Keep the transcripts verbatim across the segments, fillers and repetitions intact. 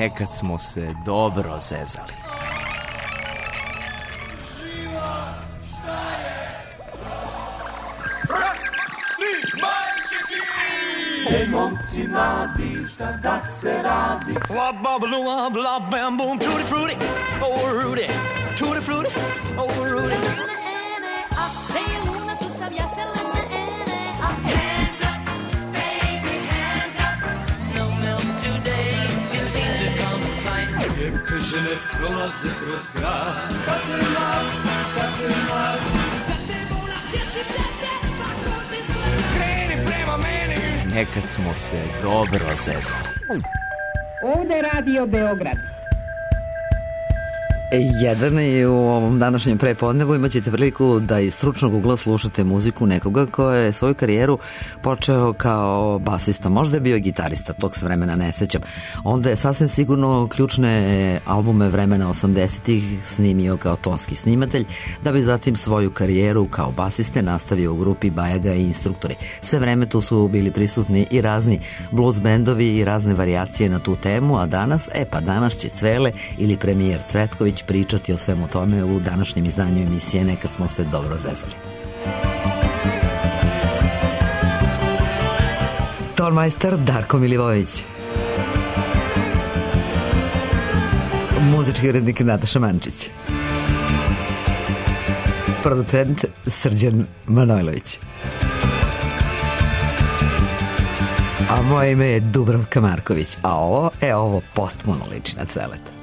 Nekad smo se dobro zezali. Ej, momci mladi, šta da se radi? Blah, blah, blah, blah, bam, boom, tutti frutti, oh Rudy, tutti frutti, oh Rudy. Hands up, baby, hands up. No milk today, it seems to come in sight. Jepkešene prolaze kroz grad. Kad se mlad, kad se mlad. Kreni prema meni. Nekad smo se dobro zezali. Ovde je Radio Beograd. Jedan i u ovom današnjem prepodnevu imat ćete priliku da iz stručnog ugla slušate muziku nekoga ko je svoju karijeru počeo kao basista. Možda je bio gitarista, tog se vremena ne sećam. Onda je sasvim sigurno ključne albume vremena osamdesetih snimio kao tonski snimatelj, da bi zatim svoju karijeru kao basiste nastavio u grupi Bajaga i Instruktori. Sve vreme tu su bili prisutni i razni blues bendovi i razne varijacije na tu temu, a danas, e pa danas će Cvele ili premijer Cvetković pričati o svemu tome u današnjem izdanju emisije Nekad smo se dobro zezali. Tonmajster Darko Milivojević, muzički urednik Nataša Mančić, producent Srđan Manojlović, a moje ime je Dubravka Marković, a ovo, e ovo potpuno liči na Cveleta.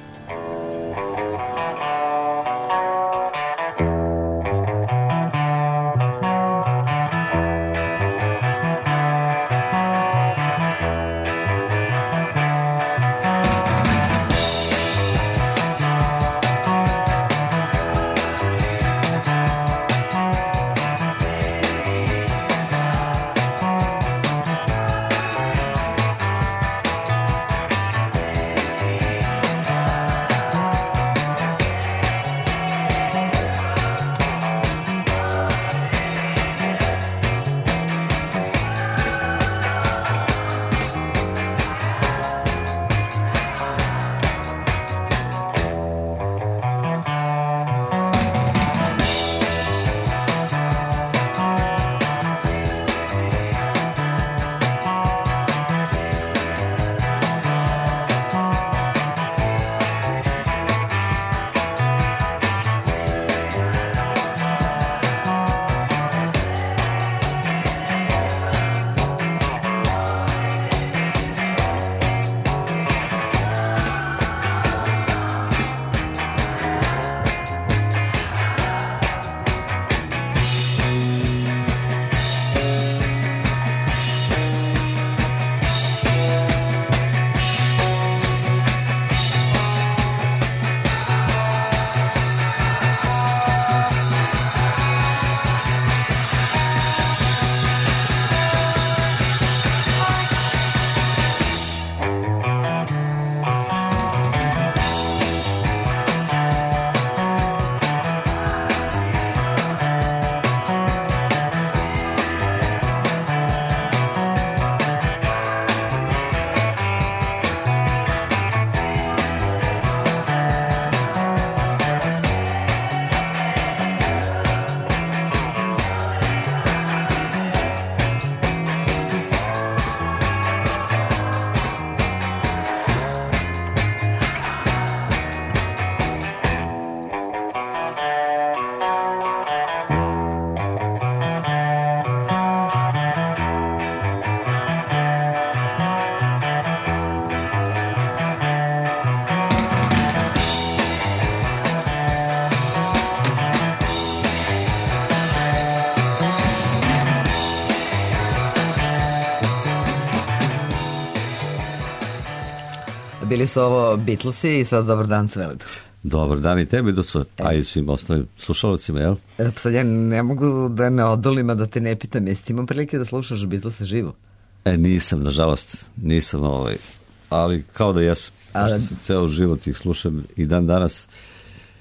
Bili su ovo Beatlesi i sad dobar dan Cveletu. Dobar dan i tebi, Duco, a i svim ostalim slušalcima, jel? E, sad ja ne mogu da ne odolim, a da te ne pitam, jesi ti imao prilike da slušaš Beatlese živo? E, nisam, nažalost, nisam, ovaj, ali kao da jesam. A da... Ceo život ih slušam i dan danas.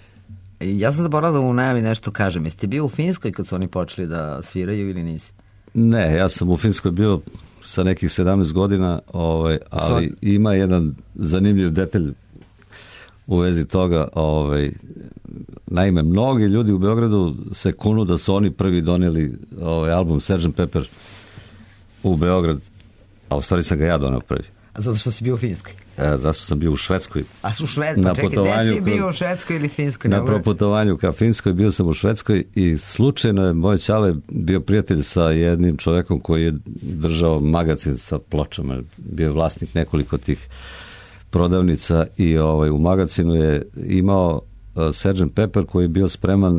Ja sam zaboravila da u najavi nešto kažem. Jesi ti bio u Finskoj kad su oni počeli da sviraju ili nisi? Ne, ja sam u Finskoj bio sa nekih sedamnaest godina, ovaj, ali Zod... ima jedan zanimljiv detalj u vezi toga. Ovaj, naime, mnogi ljudi u Beogradu se kunu da su oni prvi donijeli ovaj album sergeant Pepper u Beograd, a u stvari sam ga ja donio prvi. A zato što si bio u Finskoj? E, zato što sam bio u Švedskoj. A su u Švedskoj? Pa čekaj, gde si bio u Švedskoj ili Finskoj? Na proputovanju ka Finskoj bio sam u Švedskoj i slučajno je moj ćale bio prijatelj sa jednim čovekom koji je držao magazin sa pločama. Bio je vlasnik nekoliko tih prodavnica i ovaj, u magazinu je imao uh, sergeant Pepper koji je bio spreman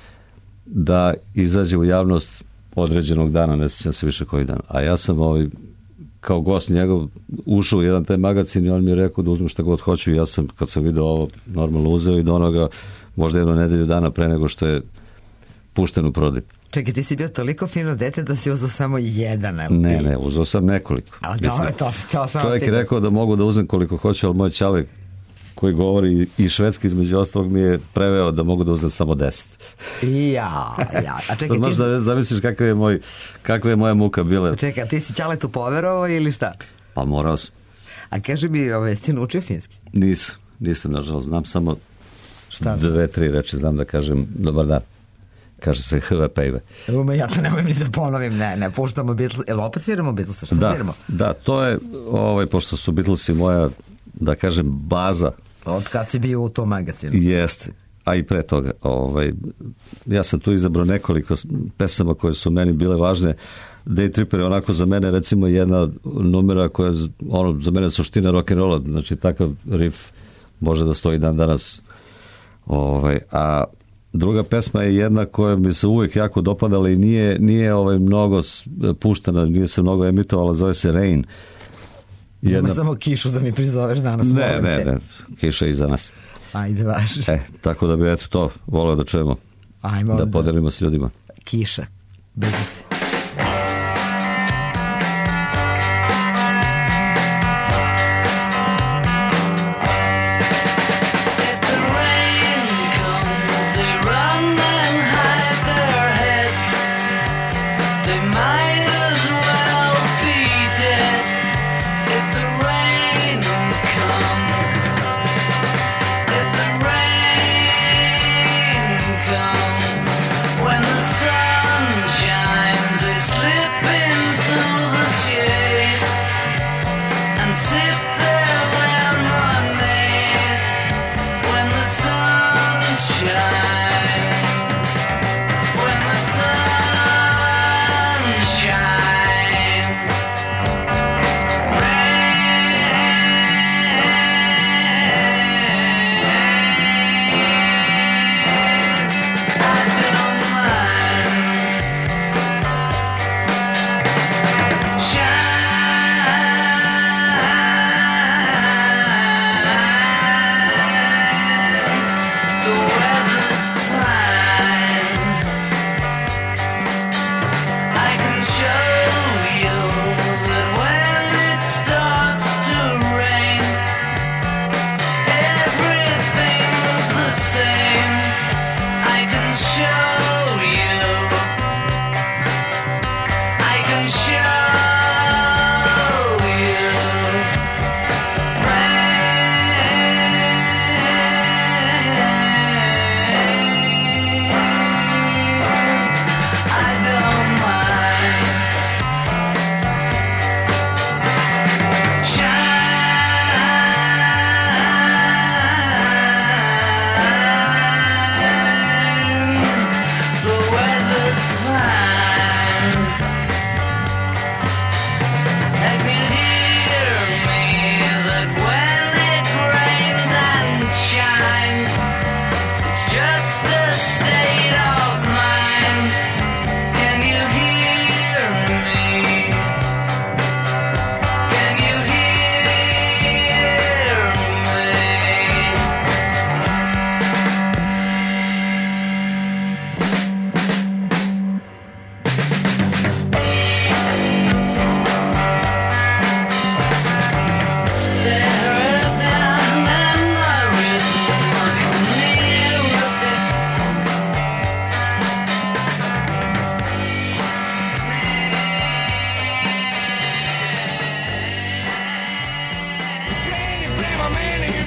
da izađe u javnost određenog dana, ne sjećam se više koji dan. A ja sam ovaj, kao gost njegov ušao u jedan taj magazin i on mi je rekao da uzmem šta god hoću i ja sam, kad sam vidio ovo, normalno uzeo i donao ga možda jednu nedelju dana pre nego što je pušten u prodaj. Čekaj, ti si bio toliko fino dete da si uzeo samo jedan L P? Ne, ne, uzeo sam nekoliko. Ali dobro, to, to sam čovjek je rekao da mogu da uzem koliko hoću, ali moj ćale koji govori i švedski između ostalog mi je preveo da mogu da uzem samo deset. Ja, ja. A čekaj, možda ti... da zamisliš kakva je, moj, kakva je moja muka bila. Čekaj, ti si Ćaletu poverovao ili šta? Pa morao sam. A kaži mi, ove, si naučio finski? Nisam, nisam, nažalost, znam samo šta dve, tri reči, znam da kažem dobar dan. Kaže se H V P I V. Ume, ja to nemoj ni da ponovim, ne, ne, puštamo Beatles, jel opet sviramo Beatles, šta da, sviramo? Da, to je, ovaj, pošto su Beatlesi moja, da kažem, baza. Od kad si bio u tom magazinu? Jeste, a i pre toga. Ovaj, ja sam tu izabrao nekoliko pesama koje su meni bile važne. Day Tripper je onako za mene recimo jedna numera koja je ono, za mene suština rock'n'rolla, znači takav riff može da stoji dan danas. Ovaj, a druga pesma je jedna koja mi se uvijek jako dopadala i nije, nije ovaj, mnogo puštena, nije se mnogo emitovala, zove se Rain. Jedna... Nema samo kišu da mi prizoveš danas. Ne, ne, ne, kiša je iza nas. Ajde, vaš. E, tako da bi eto to voleo da čujemo. Ajmo da onda. podelimo s ljudima. Kiša. Bez se. When the sun shines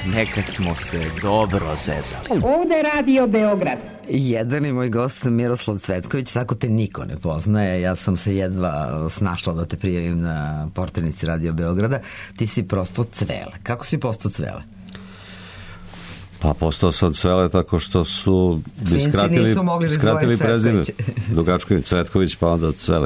nekad smo se dobro zezali. Ovde Radio Beograd. Jedini moj gost Miroslav Cvetković, tako te niko ne poznaje. Ja sam se jedva snašla da te prijavim na portanici Radio Beograda. Ti si prosto Cvele. Kako si postao Cvele? Pa postao sam Cvele tako što su bi skratili, skratili prezime. Dugačković, Cvetković, pa onda Cvele.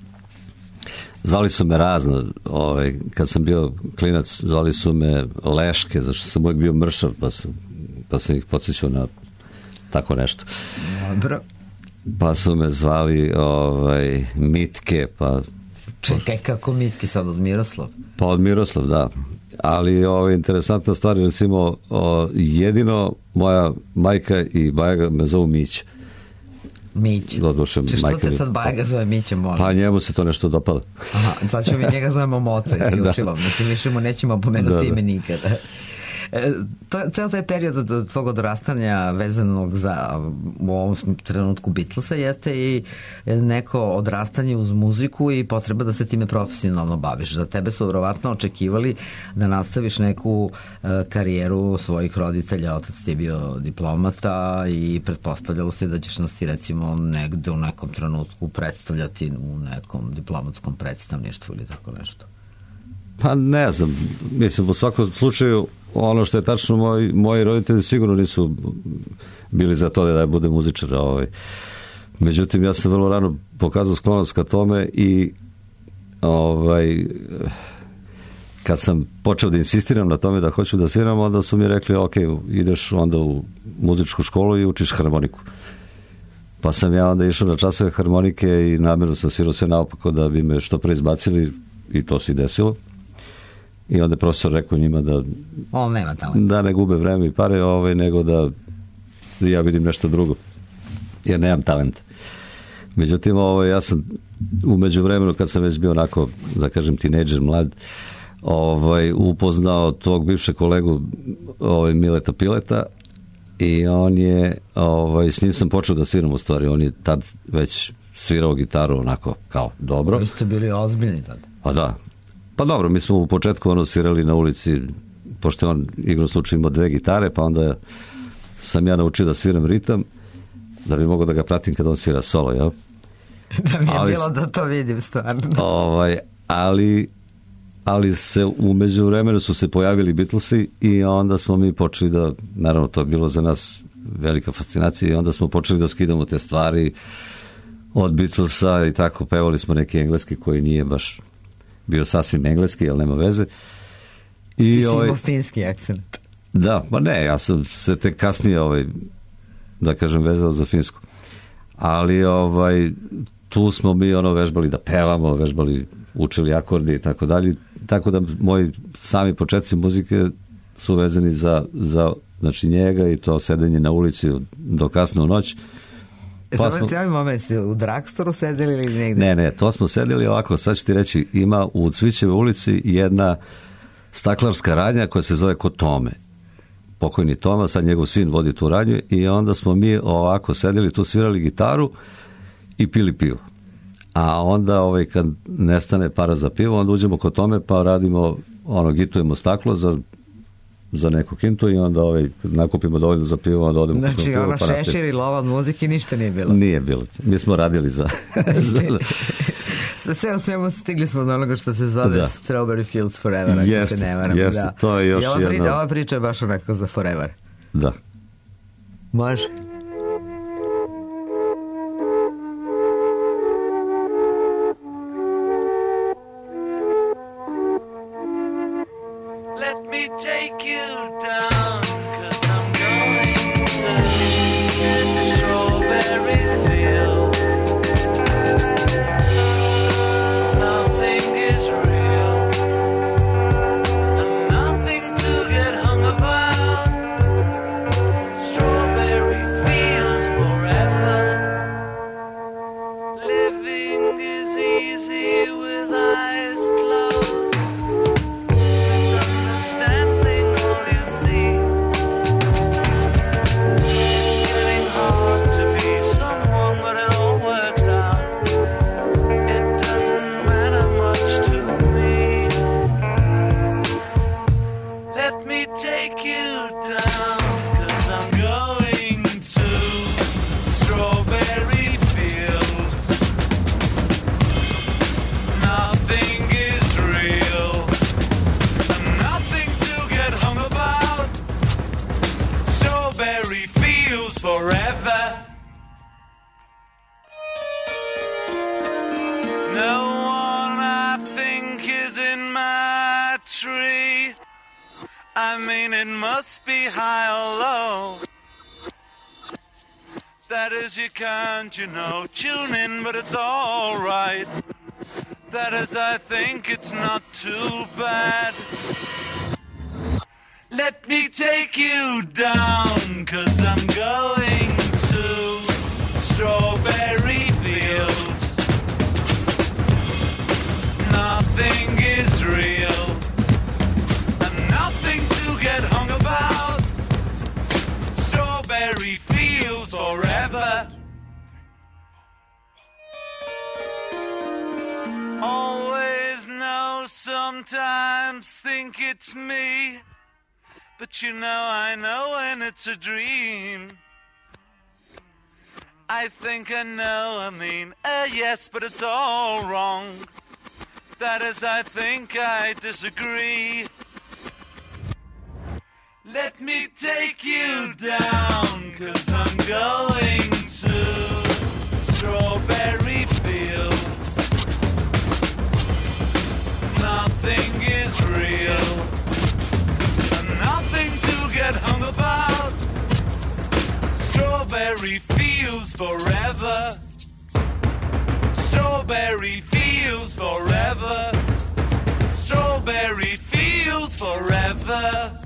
Zvali su me razno, ovaj, kad sam bio klinac, zvali su me Leške, zašto sam uvijek bio mršav, pa sam, pa sam ih podsjećao na tako nešto. Dobro. Pa su me zvali ovaj, Mitke, pa... Čekaj, kako Mitke sad od Miroslav? Pa od Miroslav, da. Ali ovaj, interesantna stvar, recimo, o, jedino moja majka i bajaga me zovu Mić. Mić. Odlušem, Če što te sad bajaga zove Miće, molim? Pa njemu se to nešto dopada. Aha, sad ćemo mi njega zovemo Moca, isključivo. Mislim, više mu nećemo pomenuti da, da. ime nikada. E, to, ceo taj period od tvog odrastanja vezanog za u ovom trenutku Beatlesa jeste i neko odrastanje uz muziku i potreba da se time profesionalno baviš. Za tebe su verovatno očekivali da nastaviš neku e, karijeru svojih roditelja. Otac ti je bio diplomata i pretpostavljalo se da ćeš nas ti recimo negde u nekom trenutku predstavljati u nekom diplomatskom predstavništvu ili tako nešto. Pa ne znam, mislim u svakom slučaju ono što je tačno, moj, moji roditelji sigurno nisu bili za to da ja budem muzičar. Ovaj. Međutim, ja sam vrlo rano pokazao sklonost ka tome i ovaj, kad sam počeo da insistiram na tome da hoću da sviram, onda su mi rekli, ok, ideš onda u muzičku školu i učiš harmoniku. Pa sam ja onda išao na časove harmonike i namjerno sam svirao sve naopako da bi me što pre izbacili i to se i desilo. I onda je profesor rekao njima da on nema talent. Da ne gube vreme i pare, ovaj, nego da ja vidim nešto drugo. Jer nemam talent. Međutim, ovaj, ja sam u međuvremenu, kad sam već bio onako, da kažem, tinejdžer, mlad, ovaj, upoznao tog bivšeg kolegu ovaj, Mileta Pileta i on je, ovaj, s njim sam počeo da sviram u stvari. On je tad već svirao gitaru onako kao dobro. Vi ste bili ozbiljni tad. Pa da. Pa dobro, mi smo u početku ono svirali na ulici, pošto je on igrom slučaju imao dve gitare, pa onda sam ja naučio da sviram ritam, da bi mogao da ga pratim kad on svira solo, jel? Da mi je ali, bilo da to vidim stvarno. Ovaj, ali, ali se u međuvremenu su se pojavili Beatlesi i onda smo mi počeli da, naravno to je bilo za nas velika fascinacija i onda smo počeli da skidamo te stvari od Beatlesa i tako pevali smo neki engleski koji nije baš bio sasvim engleski, ali nema veze. I ti si ovaj, imao finski akcent. Da, pa ne, ja sam se tek kasnije, ovaj, da kažem, vezao za finsku. Ali ovaj, tu smo mi ono vežbali da pevamo, vežbali, učili akordi i tako dalje. Tako da moji sami početci muzike su vezani za, za znači njega i to sedenje na ulici do kasno u noć. Pa smo... Samo moment, u Dragstoru sedeli ili negde? Ne, ne, to smo sedeli ovako, sad ću ti reći, ima u Cvićevoj ulici jedna staklarska radnja koja se zove kod Tome. Pokojni Toma, sad njegov sin vodi tu radnju i onda smo mi ovako sedeli, tu svirali gitaru i pili pivo. A onda ovaj, kad nestane para za pivo, onda uđemo kod Tome pa radimo, ono, gitujemo staklo za za neku kintu i onda ovaj, nakupimo dovoljno za pivo, onda odemo znači, kod pivo. Znači, ono šešir i lova od muzike ništa nije bilo? Nije bilo. Mi smo radili za... za... Sve u svemu stigli smo do onoga što se zove da. Strawberry Fields Forever, ako jest, se ne varam. Jest, da. to je još I ova jedna... Priča, ova priča je baš onako za Forever. Da. Može? Strawberry down, 'cause I'm going to strawberry fields. Nothing is real, nothing to get hung about. Strawberry fields forever. No one I think is in my tree. I mean, it must be high or low. That is, you can't, you know, tune in, but it's all right. That is, I think it's not too bad. Let me take you down, 'cause I'm going to strawberry fields. Nothing is real, and nothing to get hung about. Strawberry fields forever. Always know, sometimes think it's me, but you know I know when it's a dream. I think I know, I mean, uh, yes, but it's all wrong. That is, I think I disagree. Let me take you down, 'cause I'm going to strawberry fields. Nothing is real, and nothing to get hung about. Strawberry fields forever. Strawberry fields forever. Strawberry fields forever.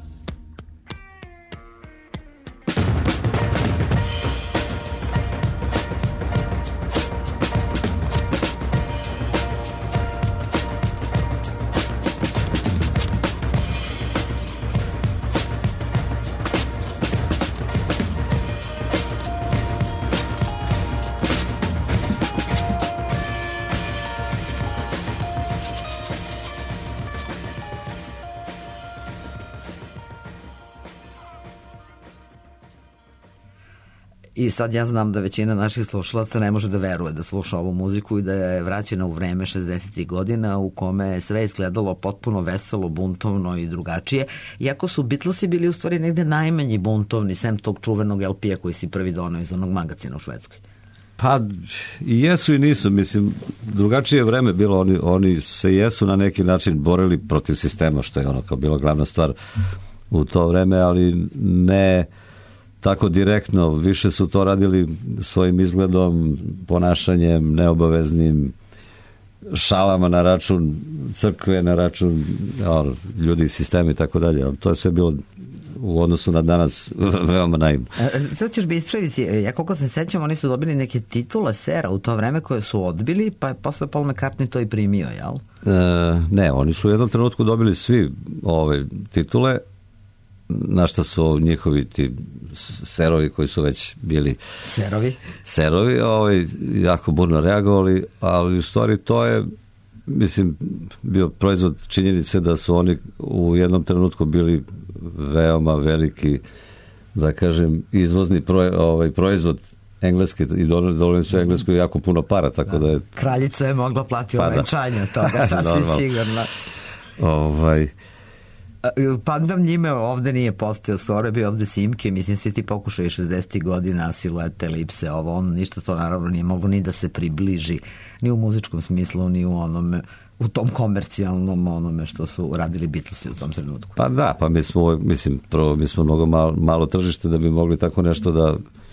I sad ja znam da većina naših slušalaca ne može da veruje da sluša ovu muziku i da je vraćena u vreme šezdesetih godina u kome je sve izgledalo potpuno veselo, buntovno i drugačije. Iako su Beatlesi bili u stvari negde najmanji buntovni, sem tog čuvenog el pe-a koji si prvi donao iz onog magacina u Švedskoj. Pa i jesu i nisu, mislim, drugačije vreme bilo, oni, oni se jesu na neki način borili protiv sistema, što je ono kao bila glavna stvar u to vreme, ali ne tako direktno, više su to radili svojim izgledom, ponašanjem, neobaveznim, šalama na račun crkve, na račun o, ljudi, sistema i tako dalje, ali to je sve bilo u odnosu na danas veoma naivno. Sad ćeš bi ispraviti, ja koliko se sećam, oni su dobili neke titule sera u to vreme koje su odbili, pa je posle Paul McCartney to i primio, jel? E, ne, oni su u jednom trenutku dobili svi ove titule, na šta su njihovi ti serovi koji su već bili serovi, serovi ovaj, jako burno reagovali, ali u stvari to je, mislim, bio proizvod činjenice da su oni u jednom trenutku bili veoma veliki, da kažem, izvozni proj, ovaj, proizvod engleske i dovoljno su englesku jako puno para, tako da, da je... Kraljica je mogla platiti pa ovenčanje od toga, sasvim sigurno. Ovaj... Pandam njime ovde nije postao, skoro je bio ovde Simke, mislim svi ti pokušaju šezdesetih godina, siluete, elipse, ovo, on, ništa to naravno nije moglo ni da se približi, ni u muzičkom smislu, ni u onome, u tom komercijalnom onome što su radili Beatlesi u tom trenutku. Pa da, pa mi smo, mislim, prvo, mi smo mnogo malo, malo tržište da bi mogli tako nešto da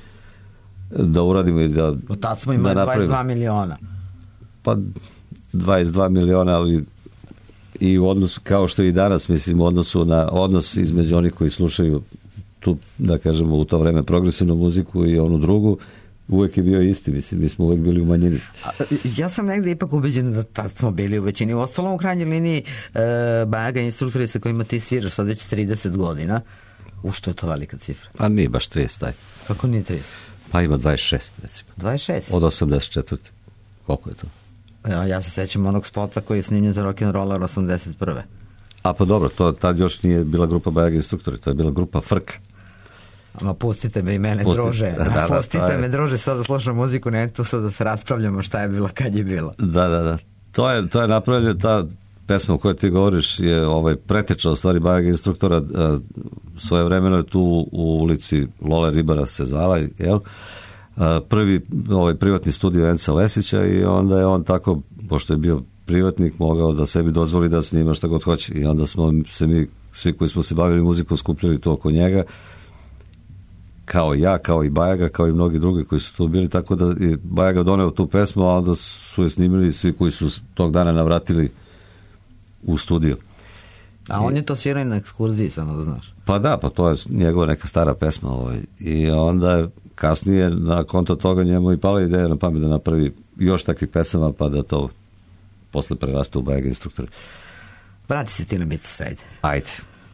da uradimo i da... Od tad smo imali da dvadeset dva miliona. Pa dvadeset dva miliona, ali i u odnosu, kao što i danas, mislim, u odnosu na odnos između onih koji slušaju tu, da kažemo, u to vreme progresivnu muziku i onu drugu, uvek je bio isti, mislim, mi smo uvek bili u manjini. Ja sam negde ipak ubeđen da tad smo bili u većini. U ostalom, u krajnjoj liniji, e, Bajaga, instruktori sa kojima ti sviraš sad već trideset godina, u što je to velika cifra? Pa nije baš trideset, taj. Kako nije trideset? Pa ima dvadeset šest, recimo. dvadeset šest? Od osamdeset četvrte. Koliko je to? Ja, ja se sećam onog spota koji je snimljen za rock'n'roller osamdeset prve. A pa dobro, to tad još nije bila grupa Bajaga Instruktori, to je bila grupa Frk. Ma pustite me i mene, Pustite, druže. da, da, pustite je... me, druže, sad da slušam muziku, ne tu sad da se raspravljamo šta je bilo, kad je bilo. Da, da, da. To je, to je napravljeno, ta pesma o kojoj ti govoriš je ovaj, preteča u stvari Bajaga Instruktora. Svoje vremeno je tu u ulici Lole Ribara se zvala, jel? Prvi ovaj, privatni studio Enca Lesića i onda je on tako, pošto je bio privatnik, mogao da sebi dozvoli da snima šta god hoće. I onda smo se mi, svi koji smo se bavili muzikom, skupljali to oko njega, kao ja, kao i Bajaga, kao i mnogi drugi koji su tu bili, tako da je Bajaga doneo tu pesmu, a onda su je snimili svi koji su tog dana navratili u studio. A on je to svirao na ekskurziji, samo da znaš. Pa da, pa to je njegova neka stara pesma. Ovaj. I onda je kasnije na konto toga njemu i pala ideja na pamet da napravi još takvih pesama, pa da to posle preraste u Bajaga Instruktori. Vrati se ti na Beatles, ajde. Ajde.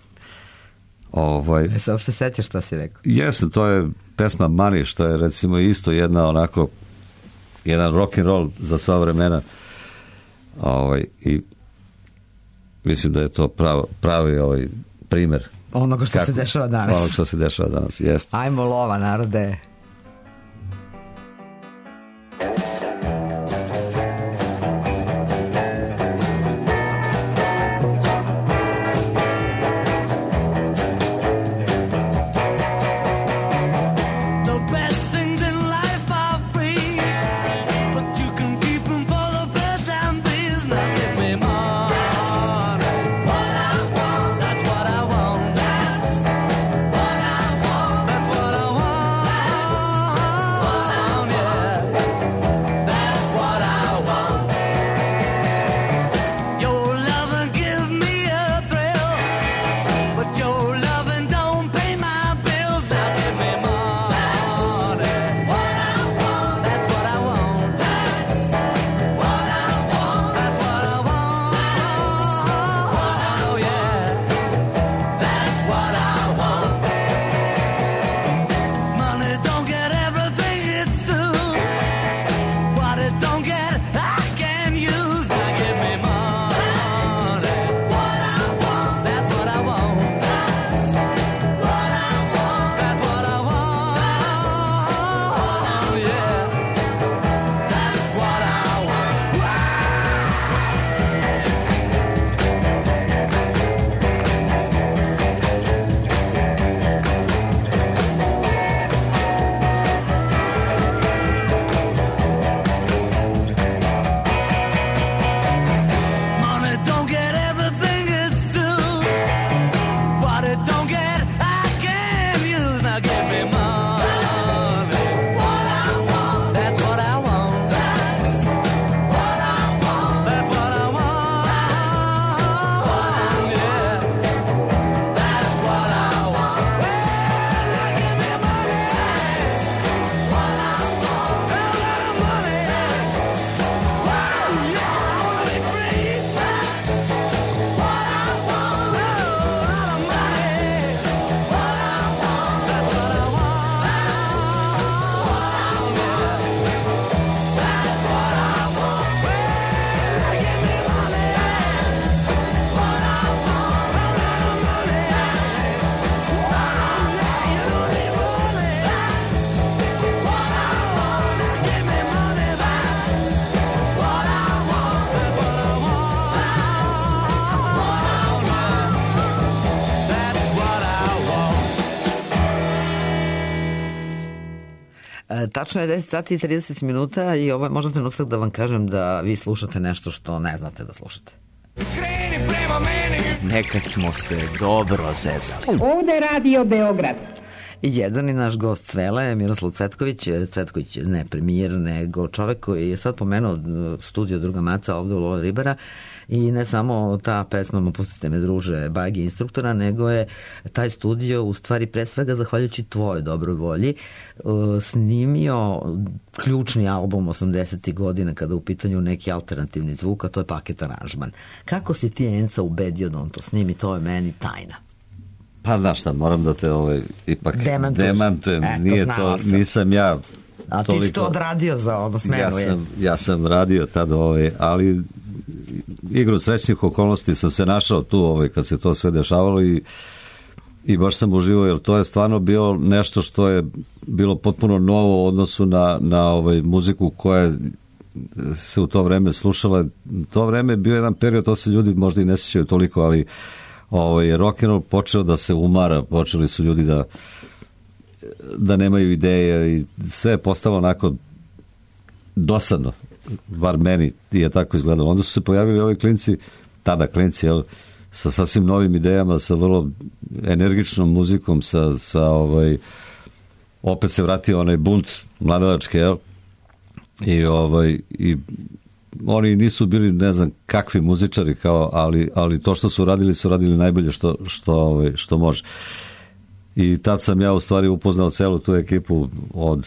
Ovaj, e se uopšte sećaš šta si rekao? Jesam, to je pesma Money, što je recimo isto jedna onako jedan rock and roll za sva vremena. Ovaj, i mislim da je to pravo, pravi ovaj primer onoga što kako, se dešava danas. Onoga što se dešava danas, jeste. Ajmo lova, narode. Tačno je deset sati i trideset minuta i ovo je možda trenutak da vam kažem da vi slušate nešto što ne znate da slušate. Kreni prema meni. Nekad smo se dobro zezali. Ovde je Radio Beograd. I jedan i naš gost Cvele je Miroslav Cvetković. Cvetković ne premijer, nego čovek koji je sad pomenuo studio Druga Maca ovde u Lola Ribara. I ne samo ta pesma Pustite me druže Bajage Instruktora, nego je taj studio u stvari pre svega zahvaljujući tvojoj dobroj volji snimio ključni album osamdesetih godina kada u pitanju neki alternativni zvuk, a to je paket aranžman. Kako si ti Enca ubedio da on to snimi, to je meni tajna. Pa znaš šta, moram da te ovaj, ipak Demantuš. demantujem. Eto, nije to, sam. nisam ja a toliko, ti si to odradio za ono smenu. Ja sam, ja sam radio tada, ovaj, ali igru srećnih okolnosti sam se našao tu ovaj, kad se to sve dešavalo i, i baš sam uživao, jer to je stvarno bilo nešto što je bilo potpuno novo u odnosu na, na ovaj, muziku koja se u to vreme slušala. To vreme je bio jedan period, to se ljudi možda i ne sjećaju toliko, ali ovaj, rock'n'roll počeo da se umara, počeli su ljudi da da nemaju ideje i sve je postalo onako dosadno, bar meni je tako izgledalo. Onda su se pojavili ovi klinci, tada klinci, jel, sa sasvim novim idejama, sa vrlo energičnom muzikom, sa, sa ovaj, opet se vratio onaj bunt mladalačke, jel, i ovaj, i oni nisu bili ne znam kakvi muzičari, kao, ali, ali to što su radili, su radili najbolje što, što, ovaj, što može. I tad sam ja u stvari upoznao celu tu ekipu od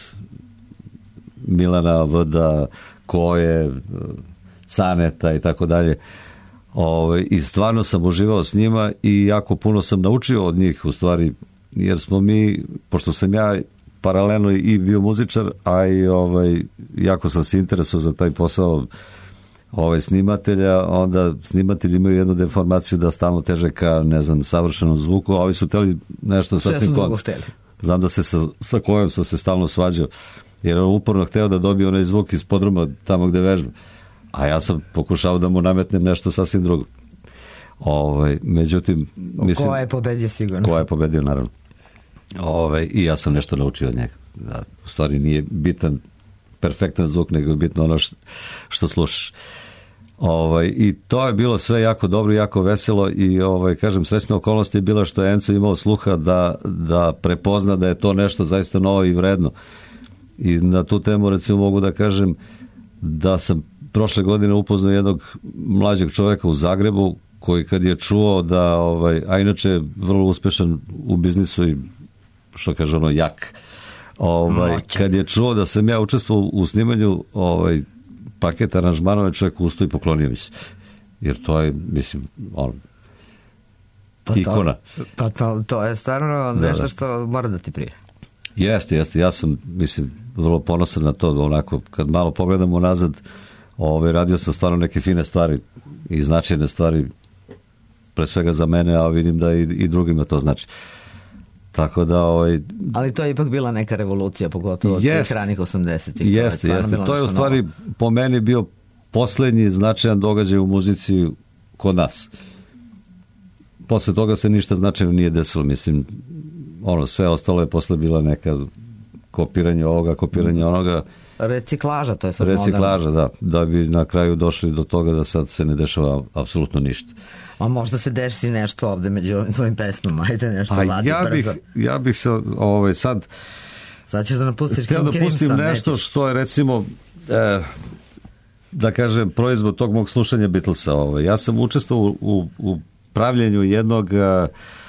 Milana, Vda, Koje, Caneta i tako dalje. I stvarno sam uživao s njima i jako puno sam naučio od njih u stvari, jer smo mi, pošto sam ja paralelno i bio muzičar, a i ovaj, jako sam se interesovao za taj posao ovaj, snimatelja, onda snimatelji imaju jednu deformaciju da stalno teže ka, ne znam, savršenom zvuku, a ovi su teli nešto sasvim kontra. Znam da se sa, sa Kojom sam se stalno svađao, jer on uporno hteo da dobije onaj zvuk iz podruma tamo gde vežba, a ja sam pokušao da mu nametnem nešto sasvim drugo. Ovaj, međutim, mislim... Ko je pobedio sigurno? Ko je pobedio, naravno. Ovaj, i ja sam nešto naučio od njega. Da, u stvari nije bitan perfektan zvuk, nego je bitno ono što, što slušaš. Ovaj, i to je bilo sve jako dobro, jako veselo i ovaj, kažem, srećna okolnost je bila što je Enzo imao sluha da, da prepozna da je to nešto zaista novo i vredno. I na tu temu recimo mogu da kažem da sam prošle godine upoznao jednog mlađeg čoveka u Zagrebu koji kad je čuo da, ovaj, a inače je vrlo uspešan u biznisu i što kaže ono jak, ovaj, kad je čuo da sam ja učestvovao u snimanju ovaj, paket aranžmanova, čovjek ustao i poklonio mi se. Jer to je, mislim, on, pa ikona. To, pa to, to je stvarno nešto da, da. Što mora da ti prije. Jeste, jeste. Ja sam, mislim, vrlo ponosan na to, onako, kad malo pogledam unazad, ovaj, radio sam stvarno neke fine stvari i značajne stvari, pre svega za mene, a vidim da i, i drugima to znači. Tako da, ovaj... Ali to je ipak bila neka revolucija, pogotovo od tih ranih osamdesetih. Jeste, jeste. To je u stvari novo. Po meni bio poslednji značajan događaj u muzici kod nas. Posle toga se ništa značajno nije desilo, mislim, ono, sve ostalo je posle bila neka kopiranje ovoga, kopiranje onoga. Reciklaža, to je sad Reciklaža, moderno. Da, da bi na kraju došli do toga da sad se ne dešava apsolutno ništa. A možda se desi nešto ovde među ovim tvojim pesmama, ajde nešto vladi ja bih, brzo. Ja bih se ovaj, sad... Sad ćeš da napustiš Htio da pustim nešto nećeš. Što je recimo, eh, da kažem, proizvod tog mog slušanja Beatlesa. Ovaj. Ja sam učestvovao u, u, u pravljenju jednog eh,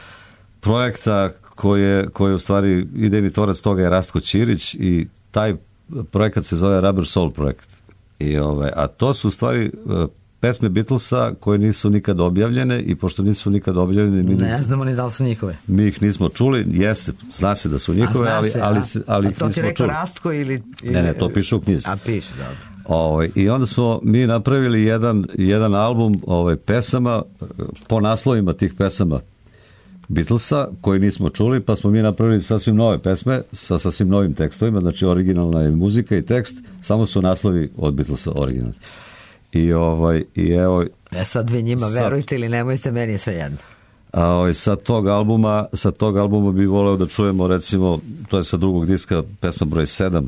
projekta koje, koje u stvari idejni tvorac toga je Rastko Ćirić i taj projekat se zove Rubber Soul projekt. I, ovaj, a to su u stvari... Eh, pesme Beatlesa koje nisu nikad objavljene i pošto nisu nikad objavljene... Mi ne znamo ni da li su njihove. Mi ih nismo čuli, jeste, zna se da su njihove, ali, se, ali, a, ali a ih to nismo ti rekao čuli. Rastko ili, ili... Ne, ne, to piše u knjizi. A piše, dobro. Ovaj, i onda smo mi napravili jedan, jedan album ovaj, pesama po naslovima tih pesama Beatlesa koje nismo čuli, pa smo mi napravili sasvim nove pesme sa sasvim novim tekstovima, znači originalna je muzika i tekst, samo su naslovi od Beatlesa originalni. I ovaj, i evo... E sad vi njima sad, verujte ili nemojte, meni je sve jedno. A ovaj, sa tog albuma, sa tog albuma bi voleo da čujemo, recimo, to je sa drugog diska, pesma broj sedam.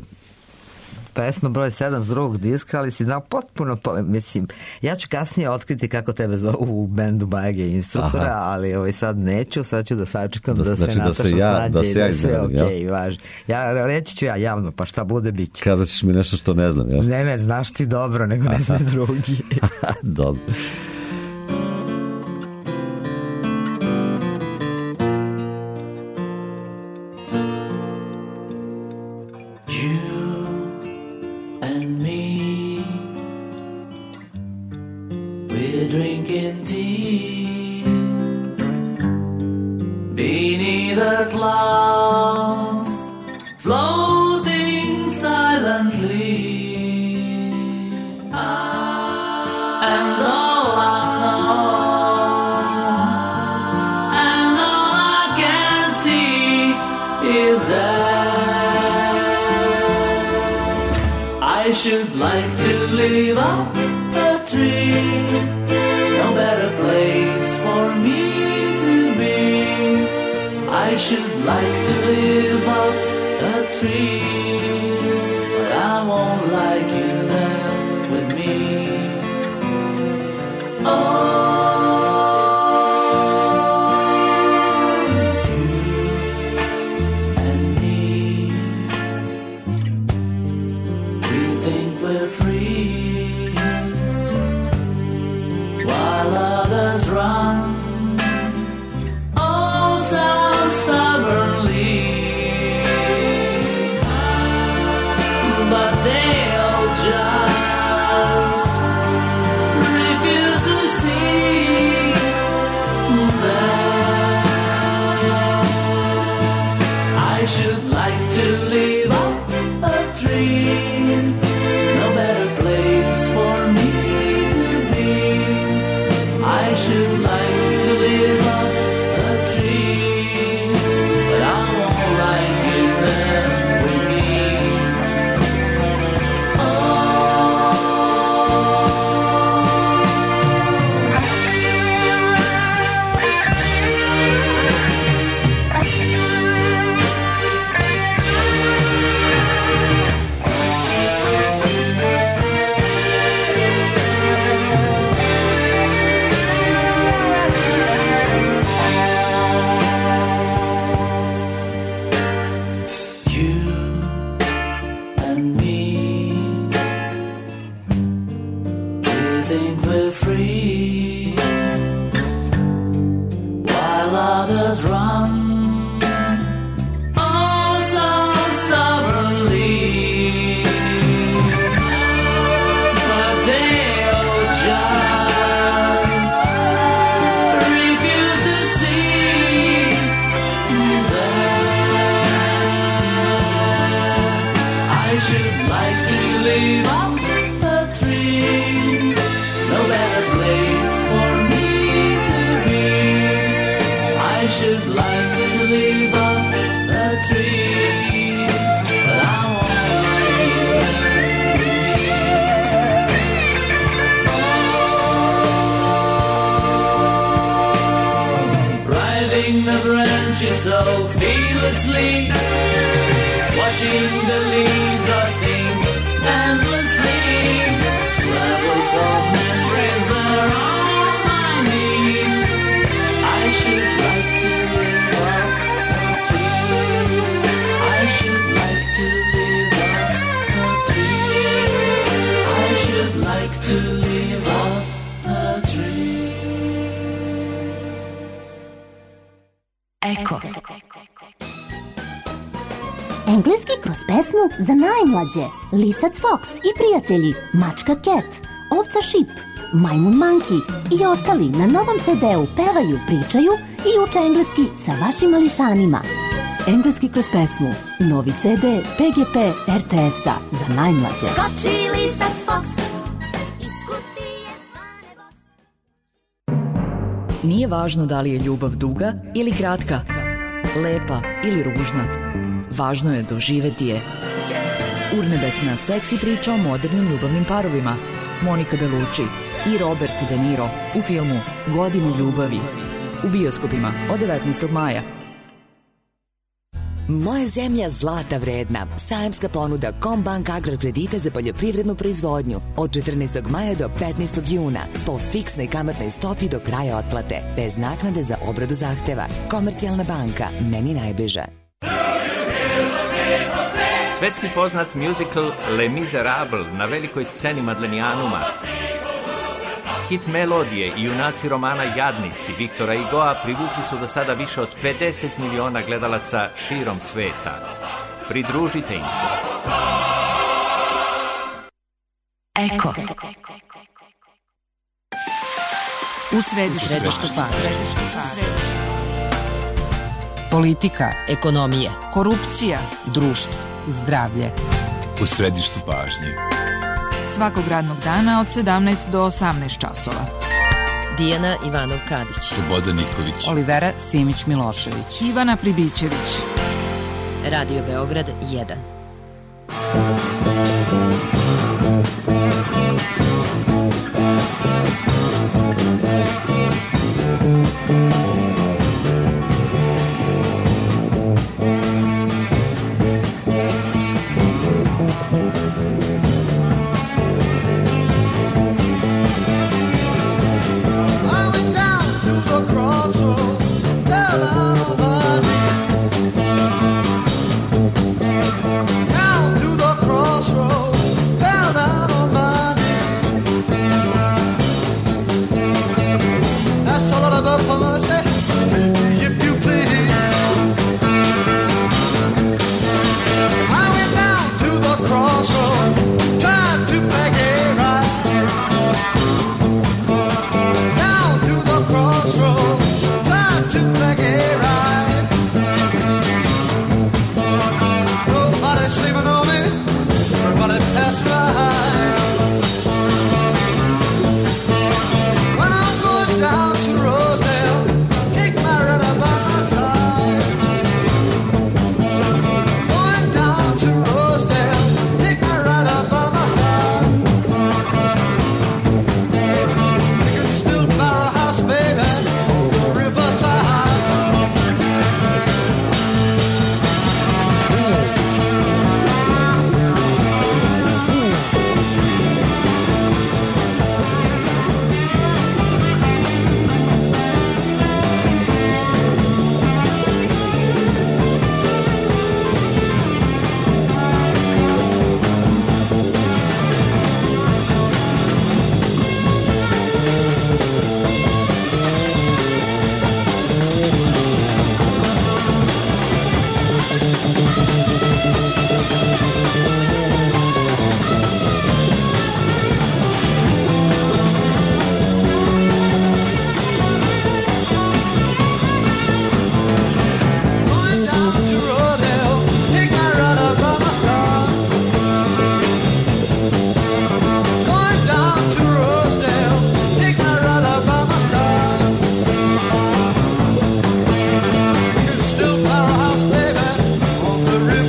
Pesma broj sedam s drugog diska, ali si znao potpuno, po, mislim, ja ću kasnije otkriti kako tebe zovu u bendu Bajage instruktora, aha, ali ovaj, sad neću, sad ću da sačekam da, da znači se Nataša da ja, snađe da se i da ja sve okej, okay, važi. Ja reći ću ja javno, pa šta bude, bit će. Kazat ćeš mi nešto što ne znam, jel? Ne, ne, znaš ti dobro, nego ne zna drugi. Dobro. And all I should like to live up a tree. No better place for me to be. I should like to live up a tree, but I won't like you there with me. Oh, so fearlessly, watching the leaves rusting endlessly, scrambled from memories that are on my knees. I should like to live up a tree. I should like to live up a tree. I should like to live up a tree. Eko. Engleski kroz pesmu za najmlađe. Lisac Fox i prijatelji, mačka Cat, ovca Šip, majmun Monkey i ostali na novom ce de u pevaju, pričaju i uče engleski sa vašim mališanima. Engleski kroz pesmu, novi ce de pe ge pe er te es-a za najmlađe. Skoči lisac Fox iz kutije zvane box. Nije važno da li je ljubav duga ili kratka, lepa ili ružna. Važno je doživeti je. Urnebesna seksi priča o modernim ljubavnim parovima. Monika Bellucci i Robert De Niro u filmu Godine ljubavi. U bioskopima od devetnaestog maja. Moja zemlja zlata vredna. Sajamska ponuda Combank Agrar kredita za poljoprivrednu proizvodnju od četrnaestog maja do petnaestog juna po fiksnoj kamatnoj stopi do kraja otplate, bez naknade za obradu zahteva. Komercijalna banka, meni najbliža. Svetski poznat musical Les Miserables na velikoj sceni Madlenijanuma. Hit melodije i junaci romana Jadnici Viktora Hugoa privukli su do sada više od pedeset miliona gledalaca širom sveta. Pridružite im se. Eko. U središtu pažnje. Politika, ekonomija, korupcija, društvo, zdravlje. U središtu pažnje. Svakog radnog dana od sedamnaest do osamnaest časova. Dijana Ivanov-Kadić, Slobodan Nikolić, Olivera Simić-Milošević, Ivana Pribićević. Radio Beograd jedan.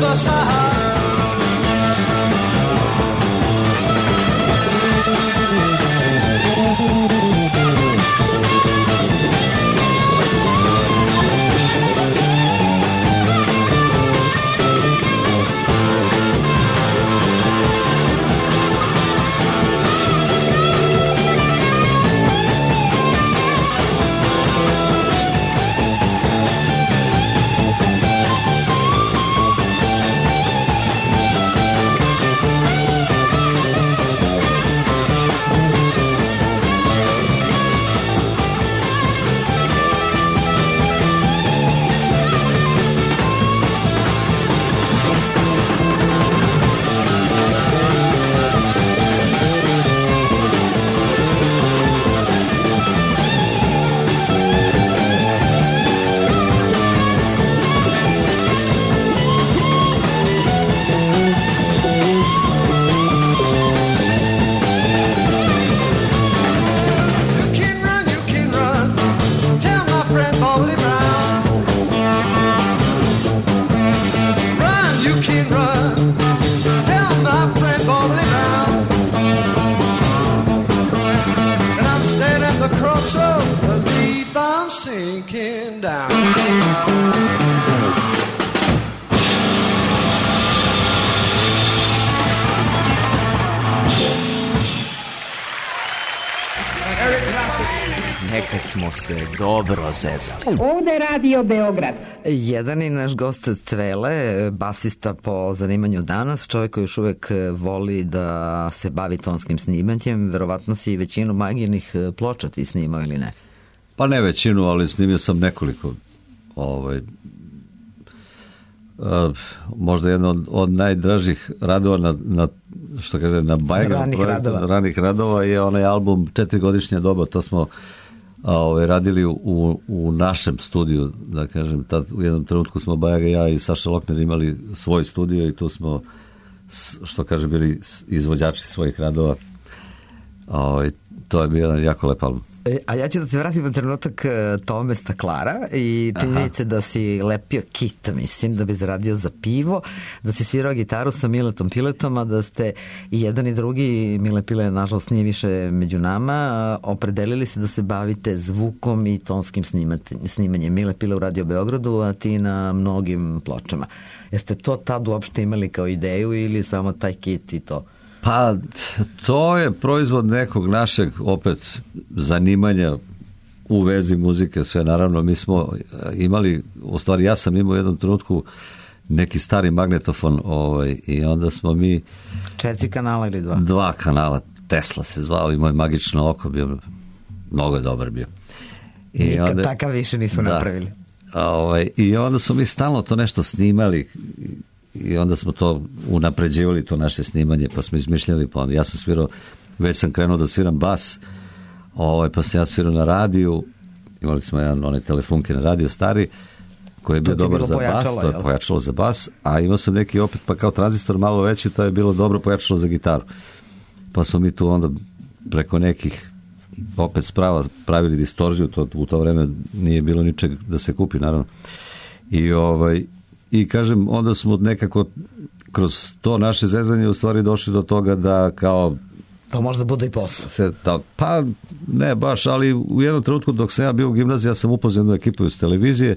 other side. Nekad smo se dobro zezali. Ovde Radio Beograd. Jedan je naš gost Cvele, basista po zanimanju danas, čovjek koji još uvek voli da se bavi tonskim snimanjem. Verovatno si većinu Magijinih ploča ti snimao ili ne? Pa ne većinu, ali snimio sam nekoliko. Ovaj, Uh, možda jedan od, od najdražih radova na, na što kaže na Bajgram ranih radova. ranih radova je onaj album Četirigodišnja doba. To smo a, ovaj, radili u, u našem studiju, da kažem. Tad, u jednom trenutku smo Bajaga, ja i Saša Lokner imali svoj studio i tu smo, što kaže, bili izvođači svojih radova. A, ovaj, to je bio jedan jako lep album. E, a ja ću da se vratim na trenutak Tome Staklara i činjenice da si lepio kita, mislim, da bi zaradio za pivo, da si svirao gitaru sa Miletom Piletom, a da ste i jedan i drugi, Mile Pile nažalost nije više među nama, opredelili se da se bavite zvukom i tonskim snimanjem. Mile Pile u Radio Beogradu, a ti na mnogim pločama. Jeste to tad uopšte imali kao ideju ili samo taj kit i to? Pa, to je proizvod nekog našeg, opet, zanimanja u vezi muzike, sve. Naravno, mi smo imali, u stvari ja sam imao u jednom trenutku neki stari magnetofon, ovaj, i onda smo mi... Četiri kanala ili dva? Dva kanala, Tesla se zvao i moj magično oko bio, mnogo je dobar bio. I nikad onda, takav više nisu da, napravili. Ovaj, I onda smo mi stalno to nešto snimali i onda smo to unapređivali, to naše snimanje, pa smo izmišljali, pa onda ja sam svirao, već sam krenuo da sviram bas, ovaj, pa sam ja svirao na radiju, imali smo jedan onaj telefonke na radiju stari, koji je bio dobar za bas, to je pojačalo za bas, a imao sam neki opet, pa kao tranzistor malo veći, to je bilo dobro pojačalo za gitaru. Pa smo mi tu onda preko nekih opet sprava pravili distorziju, to u to vreme nije bilo ničeg da se kupi, naravno. I ovaj I kažem, onda smo nekako kroz to naše zezanje u stvari došli do toga da kao... To možda bude i posao. Se, da, pa ne baš, ali u jednom trenutku dok sam ja bio u gimnaziji, ja sam upoznao jednu ekipu iz televizije,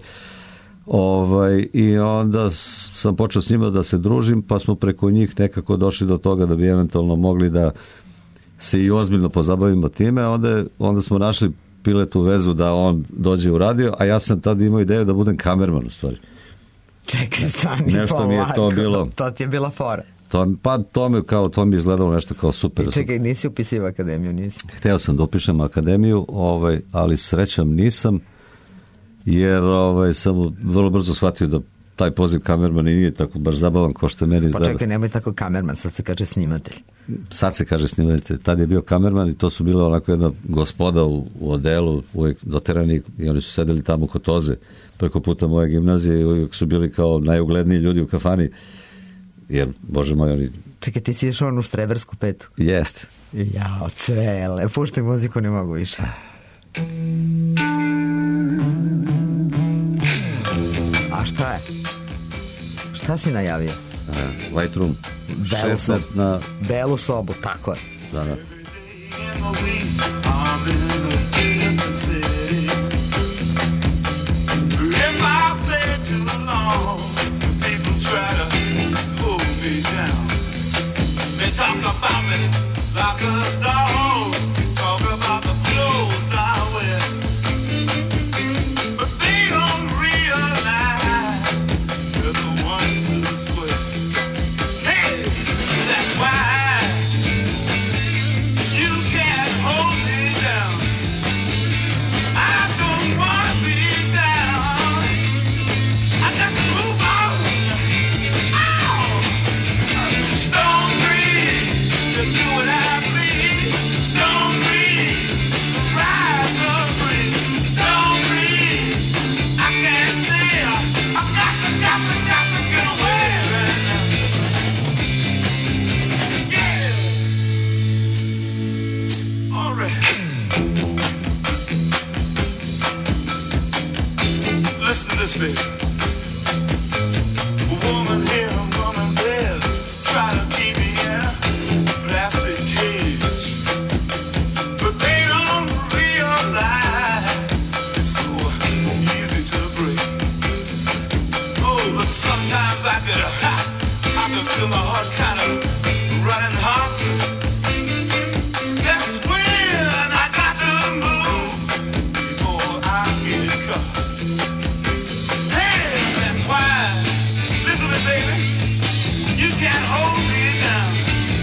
ovaj, i onda sam počeo s njima da se družim, pa smo preko njih nekako došli do toga da bi eventualno mogli da se i ozbiljno pozabavimo time. Onda, onda smo našli Piletu vezu da on dođe u radio, a ja sam tada imao ideju da budem kamerman u stvari. Čekaj, stani, nešto polako. Mi je to bilo. To ti je bila fora. To, pa to mi, kao, to mi izgledalo nešto kao super. I čekaj, nisi upisio akademiju, nisi? Hteo sam da upišem akademiju, ovaj, ali srećom nisam, jer ovaj, sam vrlo brzo shvatio da taj poziv kamerman i nije tako baš zabavan kao što je meni izgleda. Pa čekaj, nemoj tako kamerman, sad se kaže snimatelj. Sad se kaže snimatelj. Tad je bio kamerman i to su bila onako jedna gospoda u, u odelu, uvijek doterani, i oni su sedeli tamo kod Toze preko puta moje gimnazije i uvijek su bili kao najugledniji ljudi u kafani, jer, bože moj, oni... Čekaj, ti si išao onu štrebersku petu? Jest. Jao, Cvele, puštaj muziku, ne mogu više. A šta je? Šta Šta si najavio? Uh, White Room. Belu sobu. Na... Belu sobu, tako je. Da, da. Talk about me like a dog. Talk about the clothes I wear, but they don't realize they're the ones who swear. Hey, that's why you can't hold me down. I don't wanna be down. I got to move on. Ow! Stone to do what I please, stone breeze, rise the breeze, stone breeze. I can't stay, I got to, got to, got to get away right now. Yeah. All right. Listen to this, baby. A woman here, a woman there, try to keep me here. Plastic cage, but they don't realize it's so easy to break. Oh, but sometimes I could, I could feel my heart kind of running hot. That's when I got to move before I get caught. Hey, that's why, listen to me, baby, you can't hold me down.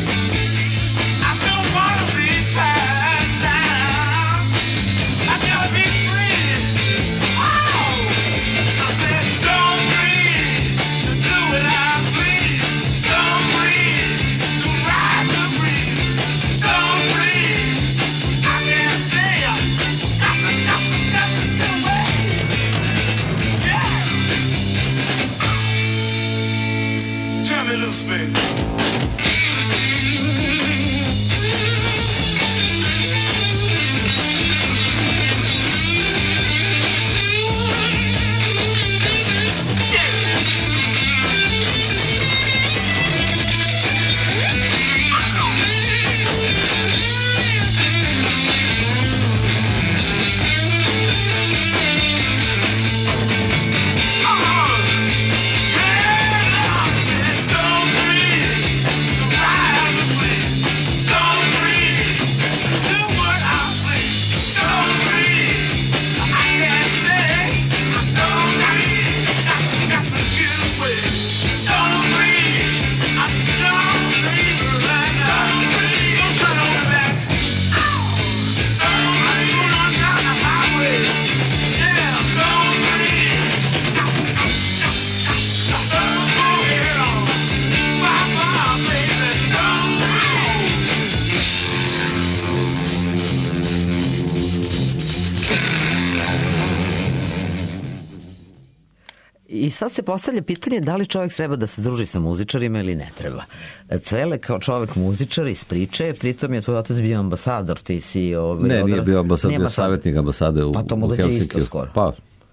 I sad se postavlja pitanje da li čovjek treba da se druži sa muzičarima ili ne treba. Cvele kao čovjek muzičar iz priče, pritom je tvoj otac bio ambasador, ti si... Ovaj, ne, odra... nije bio ambasador, bio savjetnik ambasade u, pa to u Helsinkiju. Pa,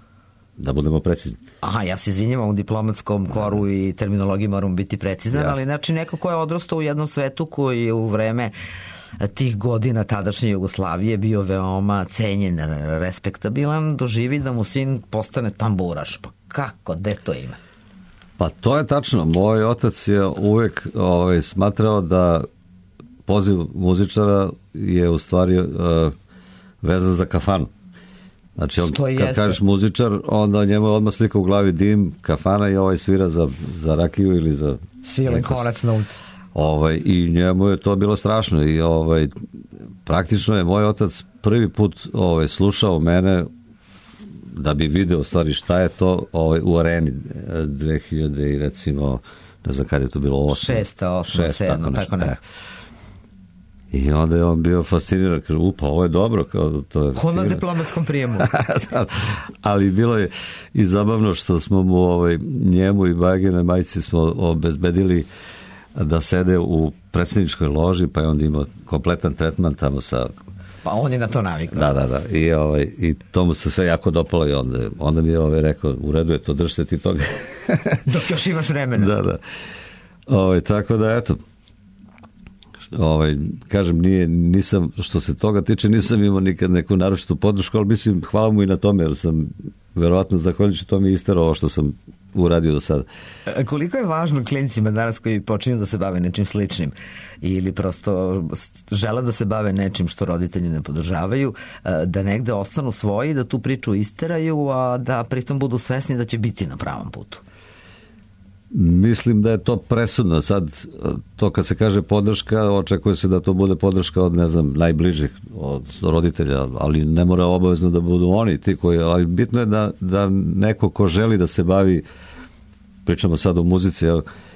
da budemo precizni. Aha, ja se izvinjam, u diplomatskom koru i terminologiji moram biti precizan, Jasne. Ali znači neko ko je odrastao u jednom svetu koji je u vreme tih godina tadašnje Jugoslavije bio veoma cenjen, respektabilan, doživi da mu sin postane tamburaš. Pa kako, gde to ima? Pa to je tačno. Moj otac je uvek ovaj, smatrao da poziv muzičara je u stvari uh, vezan za kafanu. Znači, on, kad jeste. Kažeš muzičar, onda njemu odmah slika u glavi dim, kafana i ovaj svira za, za rakiju ili za... Svilen konac note. Ovaj, I njemu je to bilo strašno i ovaj, praktično je moj otac prvi put ovaj, slušao mene da bi video stvari šta je to ovaj, u areni dve hiljade i recimo, ne znam kada je to bilo, osam, šesta, osam, sedam, tako ne. I onda je on bio fasciniran, kaže, upa, ovo je dobro. Kao, to je ko na diplomatskom prijemu. Ali bilo je i zabavno što smo mu, ovaj, njemu i Bajginoj majci smo obezbedili da sede u predsjedničkoj loži, pa je onda imao kompletan tretman tamo sa... Pa on je na to navikao. Da, da, da. I, ovaj, i to mu se sve jako dopalo i onda, onda mi je ovaj rekao, u redu je to, drž se ti toga. Dok još imaš vremena. Da, da. Ovaj, tako da, eto, ovaj, kažem, nije, nisam, što se toga tiče, nisam imao nikad neku naročitu podršku, ali mislim, hvala mu i na tome, jer sam verovatno zahvaljujući tome isterao ovo što sam uradio do sada. A koliko je važno klincima danas koji počinju da se bave nečim sličnim ili prosto žele da se bave nečim što roditelji ne podržavaju, da negde ostanu svoji, da tu priču isteraju, a da pritom budu svesni da će biti na pravom putu? Mislim da je to presudno. Sad, to kad se kaže podrška, očekuje se da to bude podrška od, ne znam, najbližih, od roditelja, ali ne mora obavezno da budu oni ti koji, ali bitno je da, da neko ko želi da se bavi, pričamo sad o muzici,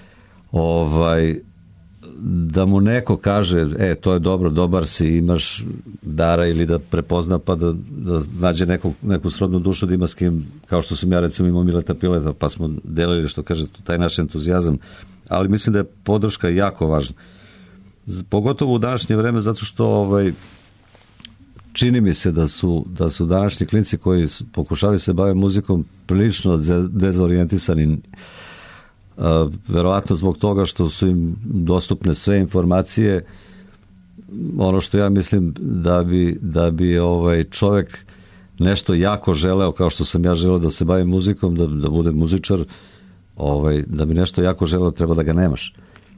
ovaj, da mu neko kaže, e, to je dobro, dobar si, imaš dara, ili da prepozna pa da, da nađe neku, neku srodnu dušu, da ima s kim, kao što sam ja recimo imao Mileta Pileta, pa smo delili, što kaže, taj naš entuzijazam, ali mislim da je podrška jako važna. Pogotovo u današnje vreme, zato što ovaj, čini mi se da su, da su današnji klinci koji pokušavaju se bave muzikom prilično dezorijentisani, Uh, verovatno zbog toga što su im dostupne sve informacije. Ono što ja mislim da bi, da bi ovaj čovek nešto jako želeo, kao što sam ja želeo da se bavim muzikom, da, da bude muzičar, ovaj, da bi nešto jako želeo, treba da ga nemaš.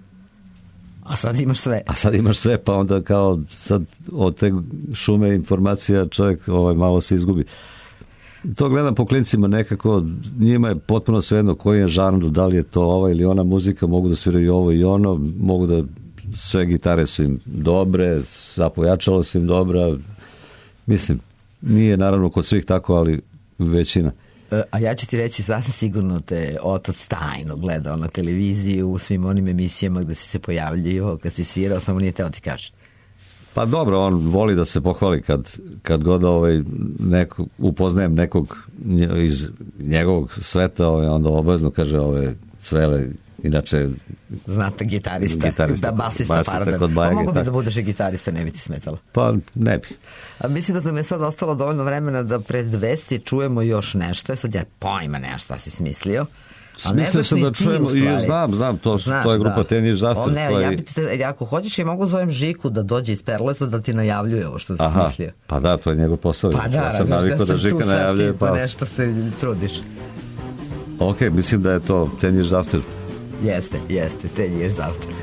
A sad imaš sve. A sad imaš sve, pa onda kao sad od te šume informacija čovjek ovaj, malo se izgubi. To gledam po klincima nekako, njima je potpuno svejedno koji je žanr, da li je to ova ili ona muzika, mogu da sviraju ovo i ono, mogu da sve gitare su im dobre, sva pojačala su im dobra, mislim, nije naravno kod svih tako, ali većina. A ja ću ti reći, sasvim sigurno te otac tajno gledao na televiziji u svim onim emisijama gde si se pojavljio, kad si svirao, samo nije teo ti kaže. Pa dobro, on voli da se pohvali kad, kad god ovaj neko, upoznajem nekog iz njegovog sveta, ovaj, onda obavezno kaže ove Cvele, inače znate, gitarista, gitarista da basista, basista pardon. Pa mogu bi da budeš i gitarista, ne bi ti smetalo. Pa ne bi. A mislim da nam je sad ostalo dovoljno vremena da pred vesti čujemo još nešto. Sad ja pojma nešto šta si smislio. Smislio sam da čujemo, i znam, znam, to, Znaš, to je grupa da. Tenis Zastav. Ne, koji... ja bi te, ako hoćeš i mogu zovem Žiku da dođe iz Perlesa da ti najavljuje ovo što si Aha, smislio. Pa da, to je njegov posao. Pa da, ja sam navikao da Žika najavljuje. Pa nešto se trudiš. Ok, mislim da je to Tenis Zastav. Jeste, jeste, Tenis Zastav.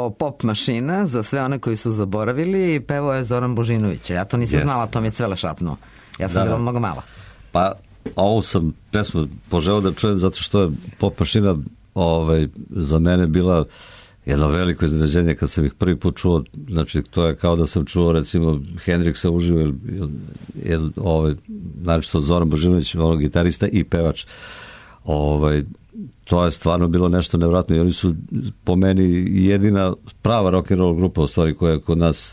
pevao Pop mašina, za sve one koji su zaboravili, pevao je Zoran Božinović. Ja to nisam Yes. znala, to mi je Cvele šapnuo. Ja sam Da, bila da. mnogo mala. Pa ovu sam pesmu poželeo da čujem zato što je Pop mašina ovaj, za mene bila jedno veliko iznenađenje kad sam ih prvi put čuo. Znači to je kao da sam čuo recimo Hendrixa uživo ili, ili ovaj, znači to Zoran Božinović, onog gitarista i pevač. Ovaj, to je stvarno bilo nešto nevjerojatno i oni su po meni jedina prava rock'n'roll grupa u stvari koja je kod nas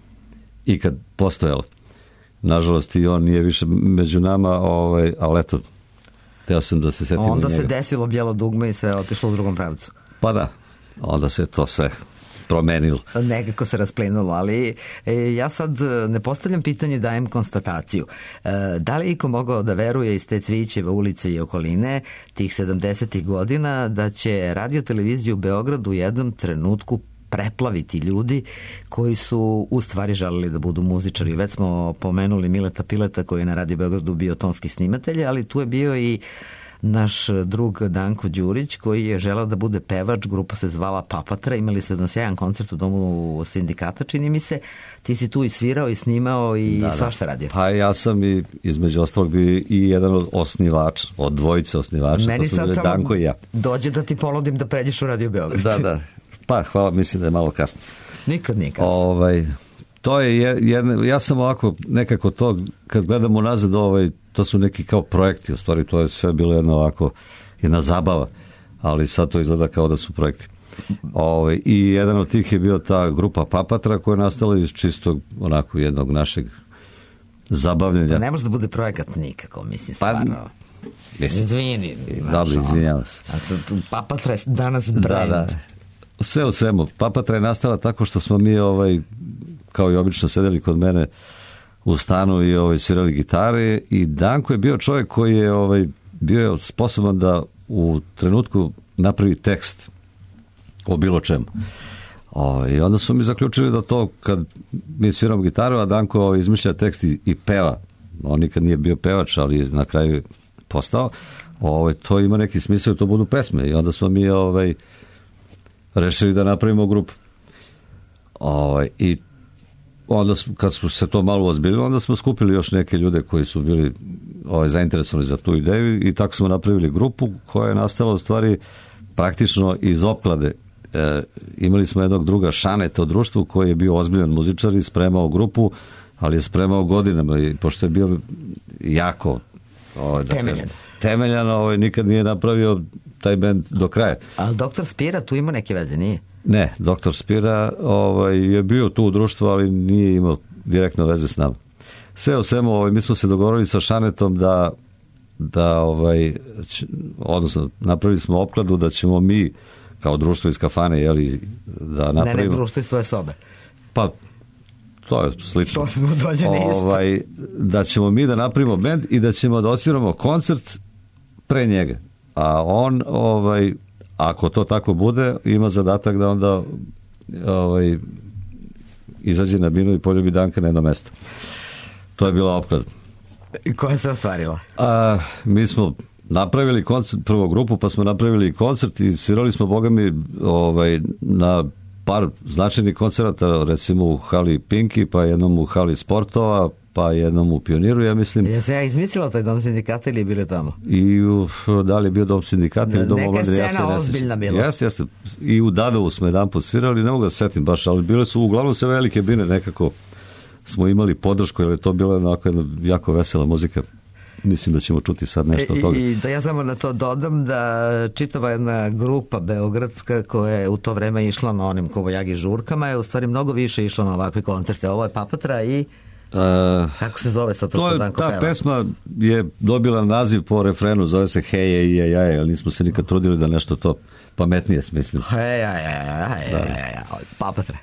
ikad postojala. Nažalost i on nije više među nama, ovaj, ali eto, teo sam da se setim Onda njega. se desilo bijelo dugme i sve je otišlo u drugom pravcu. Pa da, onda se to sve promenilo. Nekako se rasplenulo, ali e, ja sad e, ne postavljam pitanje, dajem konstataciju. E, da li je iko mogao da veruje iz te Cvićeve ulice i okoline tih sedamdesetih godina da će radio televiziju u Beogradu u jednom trenutku preplaviti ljudi koji su u stvari želeli da budu muzičari. Već smo pomenuli Mileta Pileta koji je na Radio Beogradu bio tonski snimatelj, ali tu je bio i naš drug Danko Đurić koji je želeo da bude pevač, grupa se zvala Papatra, imali su jedan sjajan koncert u domu sindikata, čini mi se. Ti si tu i svirao i snimao i Da, da. svašta radio. Pa ja sam i između ostalog bio i jedan od osnivača, od dvojice osnivača, Meni to su sad bili samo Danko i ja. dođe da ti ponudim da pređeš u Radio Beograd. Da, da. Pa hvala, mislim da je malo kasno. Nikad nije kasno. Ovaj, to je jedne, ja sam ovako nekako to, kad gledamo nazad, ovaj, to su neki kao projekti, u stvari to je sve bilo jedno ovako, jedna zabava, ali sad to izgleda kao da su projekti. Ovaj, i jedan od tih je bio ta grupa Papatra koja je nastala iz čistog onako jednog našeg zabavljanja. Ne može da bude projekat nikako, mislim, stvarno. Mislim, Izvini. Dobro, izvinjavam se. A sad, Papatra je danas brand. Da, da. Sve u svemu. Papatra je nastala tako što smo mi, ovaj, kao i obično, sedeli kod mene u stanu i ovaj, svirali gitare i Danko je bio čovjek koji je ovaj, bio sposoban da u trenutku napravi tekst o bilo čemu. O, I onda su mi zaključili da to kad mi sviramo gitaru, a Danko ovaj, izmišlja tekst i, i peva. On nikad nije bio pevač, ali na kraju je postao. Ovaj, to ima neki smisao i to budu pesme. I onda smo mi ovaj, rešili da napravimo grupu. Ovaj, I onda smo, kad smo se to malo ozbiljili, onda smo skupili još neke ljude koji su bili ovaj, zainteresovani za tu ideju i tako smo napravili grupu koja je nastala u stvari praktično iz opklade. E, imali smo jednog druga Šaneta u društvu koji je bio ozbiljan muzičar i spremao grupu, ali je spremao godinama i pošto je bio jako ovaj, da temeljan. kažem, temeljan ovaj, nikad nije napravio taj bend do kraja. Ali doktor Spira tu ima neke veze, nije? Ne, doktor Spira ovaj, je bio tu u društvu, ali nije imao direktno veze s nama. Sve o svemu, ovaj, mi smo se dogovorili sa Šanetom da, da ovaj, ć, odnosno, napravili smo opkladu da ćemo mi, kao društvo iz kafane, jeli, da napravimo... Ne, ne, društvo iz svoje sobe. Pa, to je slično. To smo dođeni isto. Ovaj, da ćemo mi da napravimo bend i da ćemo da osviramo koncert pre njega. A on, ovaj, ako to tako bude, ima zadatak da onda ovaj, izađe na binu i poljubi Danka na jedno mesto. To je bila opklada. I koja se ostvarila? A, mi smo napravili koncert, prvo grupu, pa smo napravili koncert i svirali smo, boga mi, ovaj, na par značajnih koncerata, recimo u hali Pinki, pa jednom u hali Sportova, pa jednom u Pioniru, ja mislim. Ja se ja izmislila taj dom sindikata ili je bilo tamo? I u, da li je bio dom sindikata ili dom Neka omladine, ja se scena ne ozbiljna sjećam. bila. Jeste, jeste. I u Dadovu smo jedan put svirali, ne mogu da se setim baš, ali bile su uglavnom sve velike bine, nekako smo imali podršku, jer je to bila onako jedna jako vesela muzika. Mislim da ćemo čuti sad nešto od toga. I da ja samo na to dodam da čitava jedna grupa beogradska koja je u to vreme išla na onim kovojagi žurkama je u stvari mnogo više išla na ovakve koncerte. Ovo je Papatra i Uh, kako se zove sad to, to što je, Danko ta peva? pesma je dobila naziv po refrenu, zove se Hej, je, je, je, ali nismo se nikad trudili da nešto to pametnije smislim. Hej, je, je, je, je, Papatra.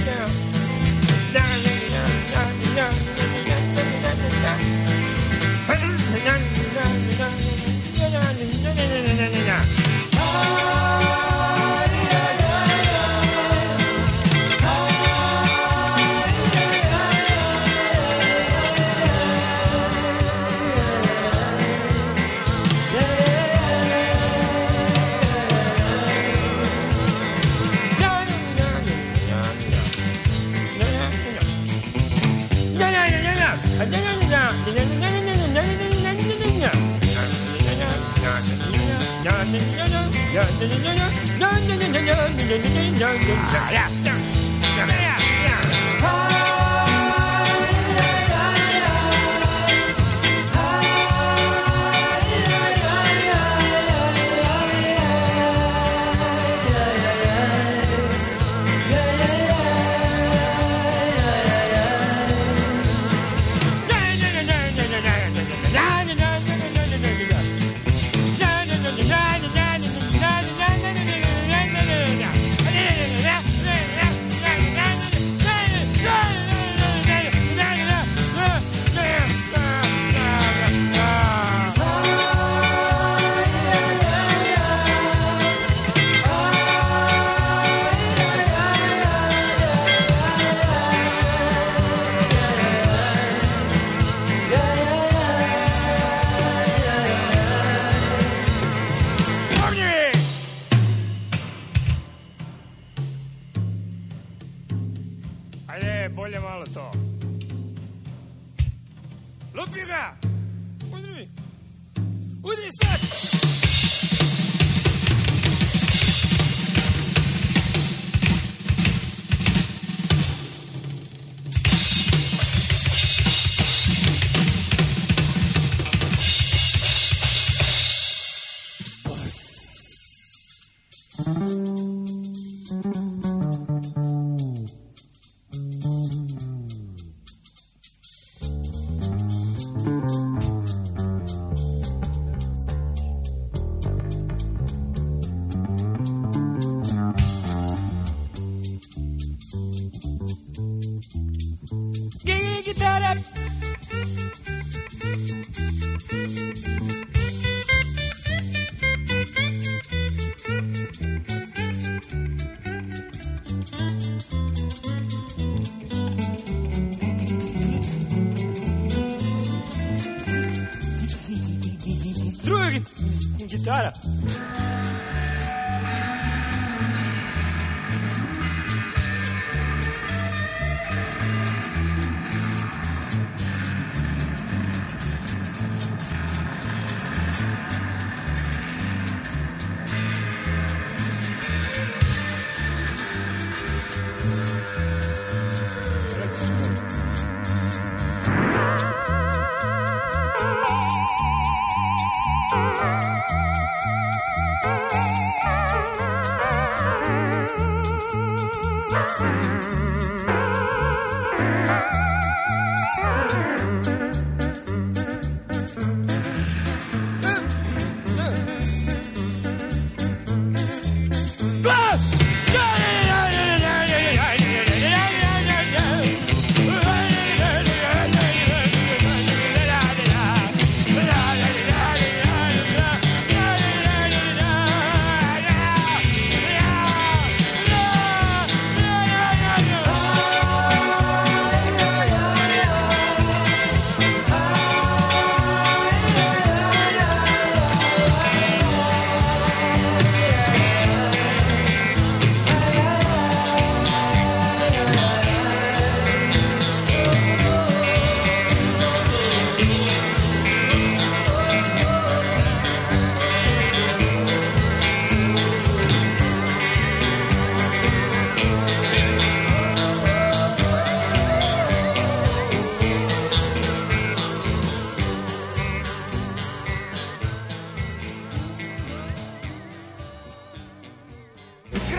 Gitara.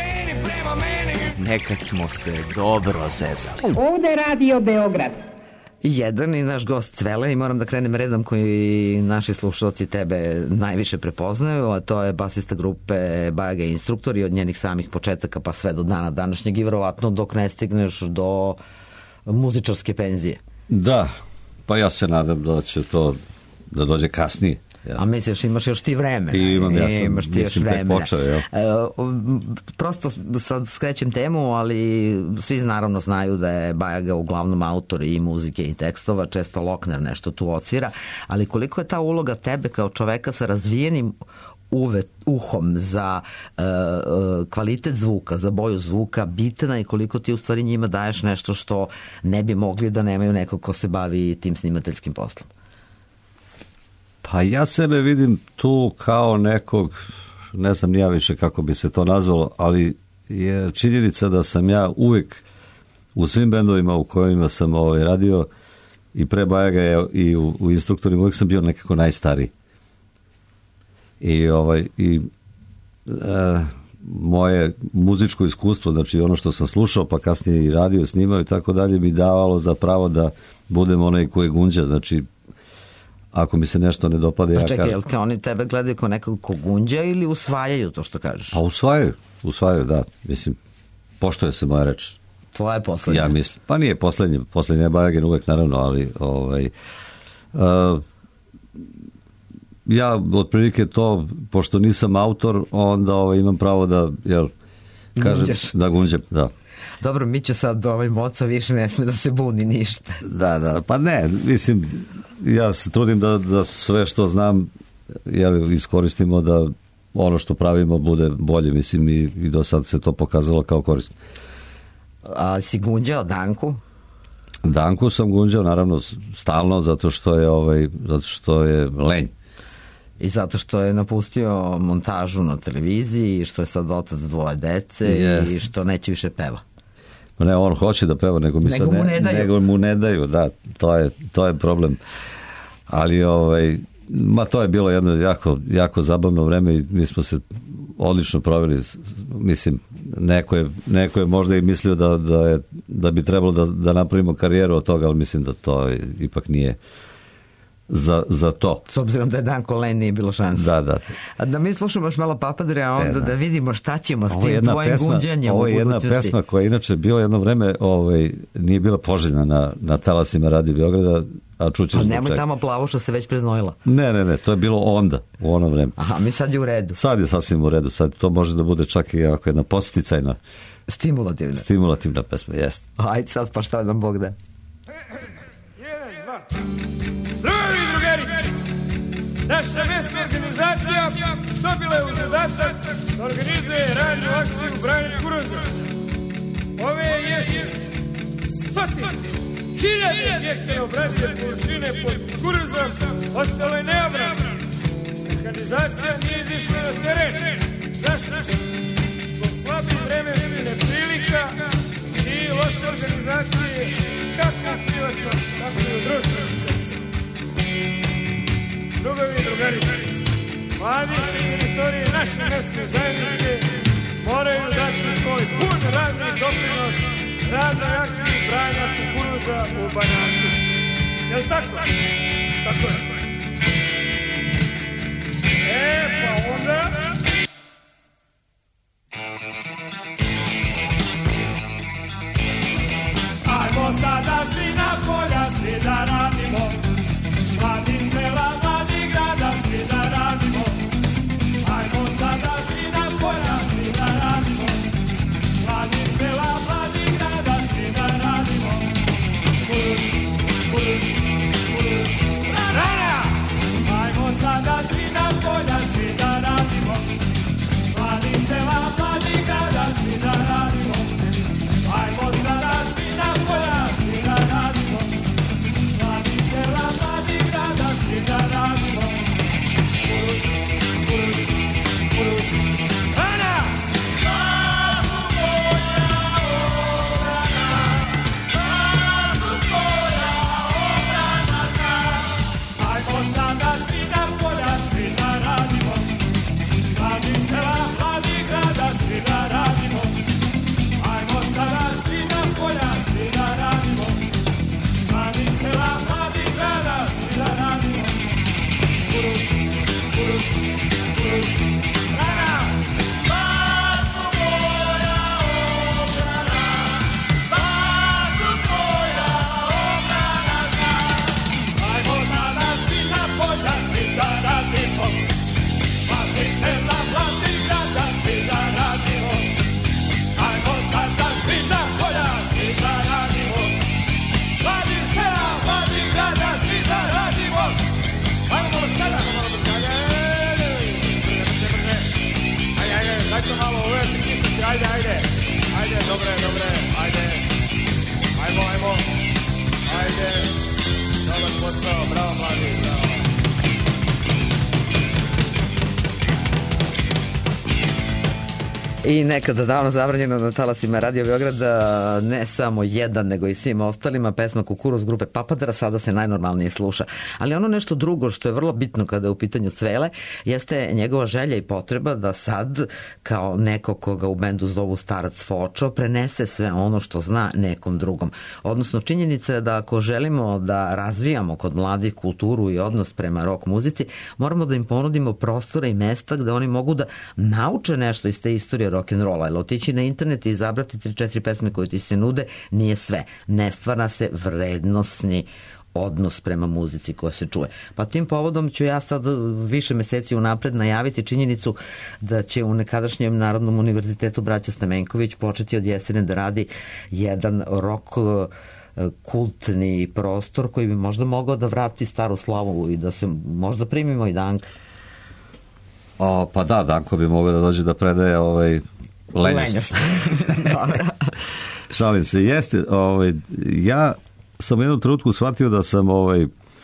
Nekad smo se dobro zezali. Ovde Radio Beograd. Jedan i naš gost Cvele i moram da krenem redom koji naši slušalci tebe najviše prepoznaju, a to je basista grupe Bajaga Instruktor i od njenih samih početaka pa sve do dana današnjeg i verovatno dok ne stigneš do muzičarske penzije. Da, pa ja se nadam da će to da dođe kasnije. Ja. A misliš, imaš još ti vremena? I imam, ja sam, imaš ti još vremena. Počeo, ja. E, prosto sad skrećem temu, ali svi naravno znaju da je Bajaga uglavnom autor i muzike i tekstova, često Lokner nešto tu odsvira, ali koliko je ta uloga tebe kao čoveka sa razvijenim uve, uhom za uh, kvalitet zvuka, za boju zvuka bitna i koliko ti u stvari njima daješ nešto što ne bi mogli da nemaju neko ko se bavi tim snimateljskim poslom? Pa ja sebe vidim tu kao nekog, ne znam ja više kako bi se to nazvalo, ali je činjenica da sam ja uvijek u svim bendovima u kojima sam ovaj, radio i pre Bajaga i u, u Instruktorima uvijek sam bio nekako najstariji. I, ovaj, i e, moje muzičko iskustvo, znači ono što sam slušao pa kasnije i radio, snimao i tako dalje, mi davalo za pravo da budem onaj koji gunđa, znači ako mi se nešto ne dopada, pa ja čekaj, kažem... jel te oni tebe gledaju kao nekog ko gunđa ili usvajaju to što kažeš? Pa usvajaju, usvajaju, da. Mislim, poštuje se moja reč. Tvoja je poslednja. Ja mislim, pa nije poslednja, poslednja je Bajagin uvek naravno, ali ovaj, uh, ja otprilike to, pošto nisam autor, onda ovaj, imam pravo da, jel, kažem, Gunđaš. da gunđem, da. Dobro, mi će sad ovaj Moca više ne sme da se buni ništa. Da, da, pa ne, mislim, ja se trudim da, da sve što znam jel, iskoristimo da ono što pravimo bude bolje, mislim, i, i do sad se to pokazalo kao korisno. A si gunđao Danku? Danku sam gunđao, naravno, stalno, zato što je, ovaj, zato što je lenj. I zato što je napustio montažu na televiziji, što je sad otac dvoje dece yes. i što neće više peva. Ne, on hoće da peva, nego mi nego sad mu ne, ne, daju. nego mu ne daju, da, to je, to je problem. Ali, ovaj, ma to je bilo jedno jako, jako zabavno vreme i mi smo se odlično proveli, mislim, neko je, neko je možda i mislio da, da, je, da bi trebalo da, da napravimo karijeru od toga, ali mislim da to ipak nije za, za to. S obzirom da je Danko len, nije bilo šanse. Da, da. A da mi slušamo još malo Papadre, a onda e, da. da vidimo šta ćemo s ovo tim tvojim gunđanjem ovo u budućnosti. Ovo je jedna pesma koja inače bilo jedno vreme ovaj, nije bila poželjna na, na talasima Radio Beograda, a čućeš zbog čega. Nemoj tamo Plavuša se već preznojila. Ne, ne, ne, to je bilo onda, u ono vreme. Aha, mi sad je u redu. Sad je sasvim u redu, sad to može da bude čak i ako jedna posticajna. Stimulativna. Stimulativna pesma, jest. Ajde sad, pa šta nam Bog da. Jedan, dva. Drugi drugarici, naša mesna organizacija dobila je u zadatak da organizuje radnu akciju Branje kukuruza. Ove jeseni stotine, hiljade hektara obradive površine pod kukuruzom ostalo je neobrano. Organizacija nije izišla na teren. Zašto? Zbog slabih vremenskih neprilika i loše organizacije kako u privatnom, tako i u društvenom sektoru. Drugovi i drugarice, mladi sekretori naše mesne zajednice moraju dati svoj pun radni doprinos radnoj akciji branja kukuruza u Banatu. Jel' tako? Tako je. E, pa onda... Ajmo sada svi na polja, svi da radimo. Mladi sela, mladi grada, svi da radimo. Ajmo sada svi na polja, svi da radimo. Mladi sela, mladi grada, svi da radimo. Kuruz, kuruz, kuruz, rana! Ajmo sada svi na polja, svi da radimo. Mladi sela, mladi grada, svi da radimo. Ajmo sada svi na polja, svi da radimo. Mladi sela, mladi grada, svi da radimo. Kuruz, kuruz, kuruz, rana! Sva su polja obrana, sva su polja obrana. what's up, bravo mladi, bravo. I nekada davno zabranjeno na talasima Radio Beograda, ne samo jedan, nego i svim ostalima, pesma Kukuruz grupe Papadara sada se najnormalnije sluša. Ali ono nešto drugo što je vrlo bitno kada je u pitanju Cvele, jeste njegova želja i potreba da sad, kao neko koga u bendu zovu starac Fočo, prenese sve ono što zna nekom drugom. Odnosno, činjenica je da ako želimo da razvijamo kod mladih kulturu i odnos prema rock muzici, moramo da im ponudimo prostore i mesta gde oni mogu da nauče nešto iz te istorije rock'n'rolla, jer otići na internet i izabrati tri četiri pesme koje ti se nude nije sve. Ne stvara se vrednosni odnos prema muzici koja se čuje. Pa tim povodom ću ja sad više meseci unapred najaviti činjenicu da će u nekadašnjem Narodnom univerzitetu braća Stamenković početi od jesene da radi jedan rock kultni prostor koji bi možda mogao da vrati staru slavu i da se možda primimo i Danka. O, pa da, Danko bi mogao da dođe da predaje ovaj lenjost. Dobro. Šalim se, jeste. Ovaj, ja sam u jednom trenutku shvatio da sam ovaj,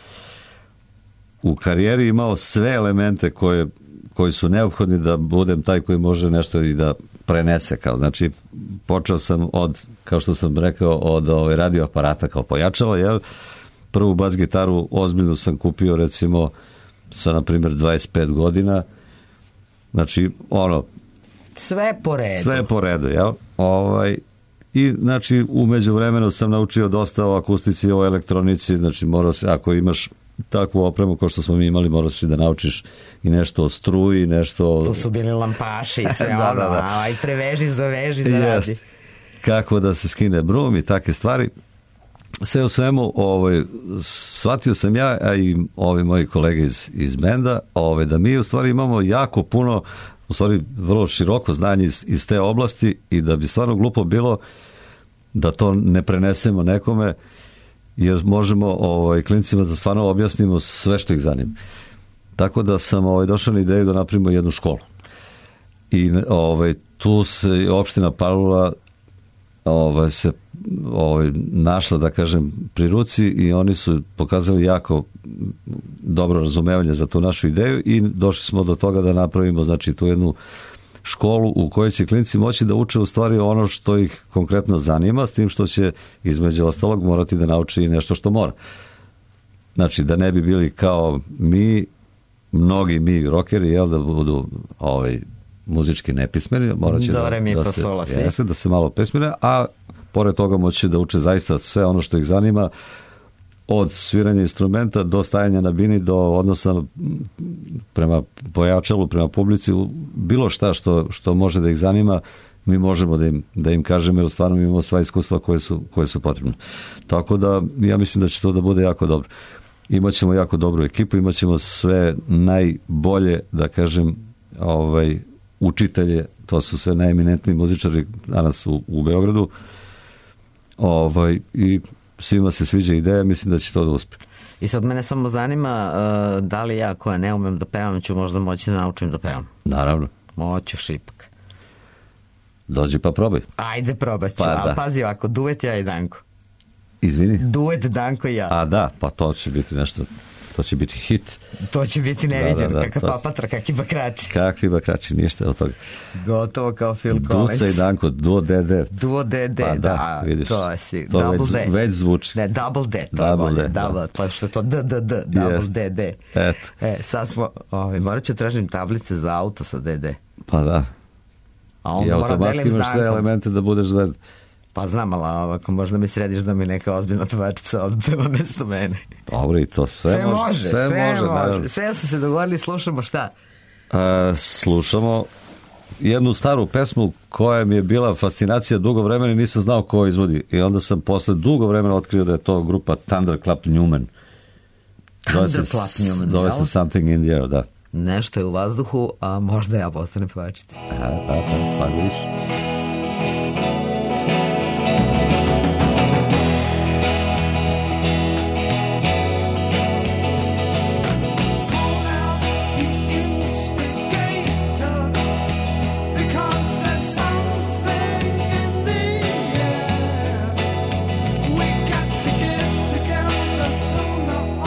u karijeri imao sve elemente koje, koji su neophodni da budem taj koji može nešto i da prenese. Kao. Znači, počeo sam od, kao što sam rekao, od ovaj, radio aparata kao pojačalo. Ja prvu bas gitaru ozbiljnu sam kupio recimo sa, na primjer, dvadeset pet godina. Znači, ono... Sve po redu. Sve po redu, jel? Ovaj, I, znači, umeđu vremenu sam naučio dosta o akustici, o elektronici, znači, morao se, ako imaš takvu opremu kao što smo mi imali, morao si da naučiš i nešto o struji, nešto... Tu su bili lampaši i sve da, ono, da, da. aj preveži, zaveži da Jest. radi. Kako da se skine brum i takve stvari. Sve u svemu, ovaj, shvatio sam ja, a i ovi moji kolege iz, iz benda, ovaj, da mi u stvari imamo jako puno, u stvari vrlo široko znanje iz, iz te oblasti i da bi stvarno glupo bilo da to ne prenesemo nekome, jer možemo ovaj, klincima da stvarno objasnimo sve što ih zanima. Tako da sam ovaj, došao na ideju da napravimo jednu školu. I ovaj, tu se opština Palilula ovaj, se ovaj, našla, da kažem, pri ruci i oni su pokazali jako dobro razumevanje za tu našu ideju i došli smo do toga da napravimo, znači, tu jednu školu u kojoj će klinci moći da uče u stvari ono što ih konkretno zanima, s tim što će između ostalog morati da nauči i nešto što mora. Znači, da ne bi bili kao mi, mnogi mi rokeri, jel, da budu ovaj, muzički nepismeni, morat će da, mi, da, fa, se, sola, jeste, da se malo pismene, a pored toga moći da uče zaista sve ono što ih zanima, od sviranja instrumenta do stajanja na bini, do odnosa prema pojačalu, prema publici, bilo šta što, što može da ih zanima, mi možemo da im, da im kažemo, jer stvarno imamo sva iskustva koje su, koje su potrebne. Tako da, ja mislim da će to da bude jako dobro. Imaćemo jako dobru ekipu, imaćemo sve najbolje, da kažem, ovaj, učitelje, to su sve najeminentniji muzičari danas u, u Beogradu, ovaj, i svima se sviđa ideja, mislim da će to da uspije. I sad mene samo zanima uh, da li ja koja ne umem da pevam ću možda moći da naučim da pevam. Naravno. Moću šipak. Dođi pa probaj. Ajde probat ću, Pa, ali da. pazi ovako, duet ja i Danko. Izvini? Duet Danko i ja. A da, pa to će biti nešto, to će biti hit. To će biti neviđeno, Da, da, da, kakav to- papatra, kakvi bakrači. Kakvi bakrači, ništa od toga. Gotovo kao Phil Collins. Duca i Danko, duo D D. Duo D D, Pa da, da, vidiš. to je si, To double već, D. već zvuči. Ne, double D, to je Double bolje, D, da. double, pa što je to D, D, D, double Jest. D, D. Eto. E, sad smo, ovaj, morat ću tražim tablice za auto sa D D. Pa da. A I onda moram automatski delim s imaš sve Dankom. elemente da budeš zvezda. Pa znam, ali ovako možda mi središ da mi neka ozbiljna pevačica odpeva mesto mene. Dobro, i to sve, Sve može. može, sve, sve može, naravno. može. Sve smo se dogovorili, slušamo šta? A, slušamo jednu staru pesmu koja mi je bila fascinacija dugo vremena i nisam znao ko izvodi. I onda sam posle dugo vremena otkrio da je to grupa Thunderclap Newman. Zove se- Thunderclap Newman, Zove jel? se Something in the Air, da. Nešto je u vazduhu, a možda ja postanem pevačica. A, da, da, pa vidiš. Because there's something in the air. We got to get together sooner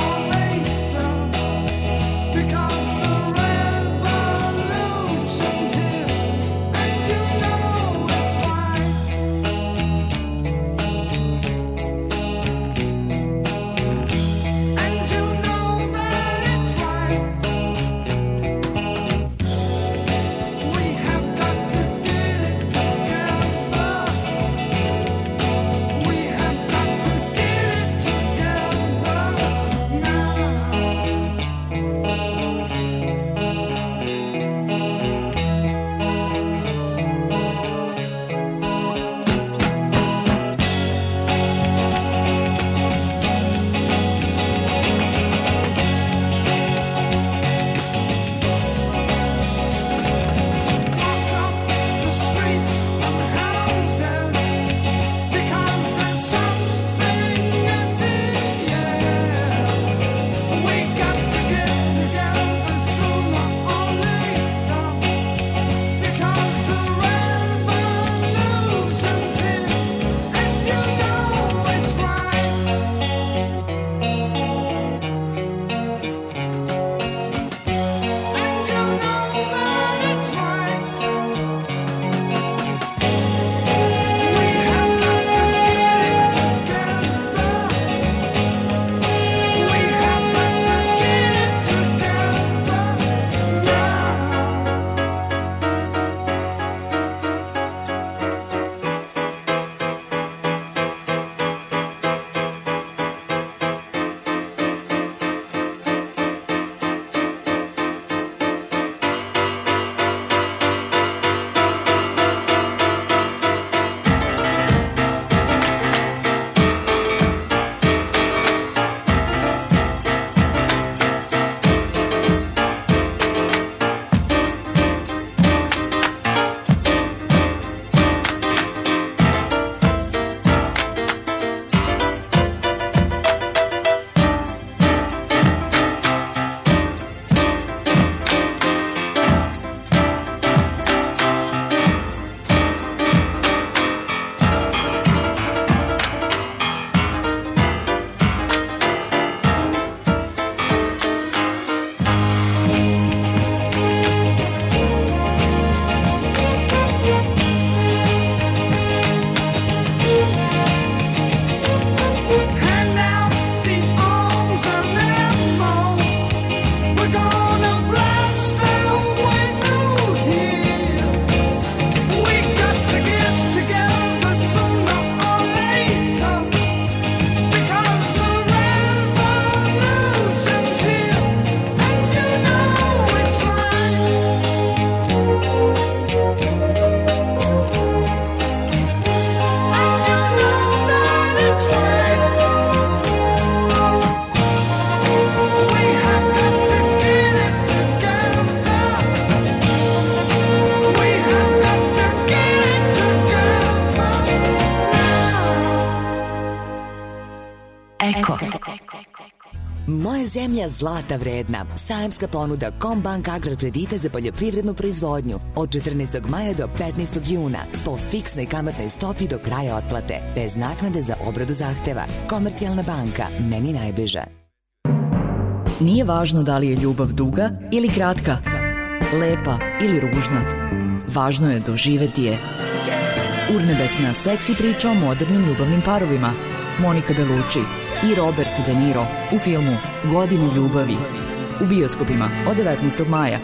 Moja zemlja zlata vredna. Sajamska ponuda Combank Agro kredita za poljoprivrednu proizvodnju od četrnaestog maja do petnaestog juna po fiksnoj kamatnoj stopi do kraja otplate, bez naknade za obradu zahteva. Komercijalna banka, meni najbliža. Nije važno da li je ljubav duga ili kratka, lepa ili ružna. Važno je doživeti je. Urnebesna seksi priča o modernim ljubavnim parovima. Monika Bellucci i Robert De Niro u filmu Godine ljubavi. U bioskopima od devetnaestog maja.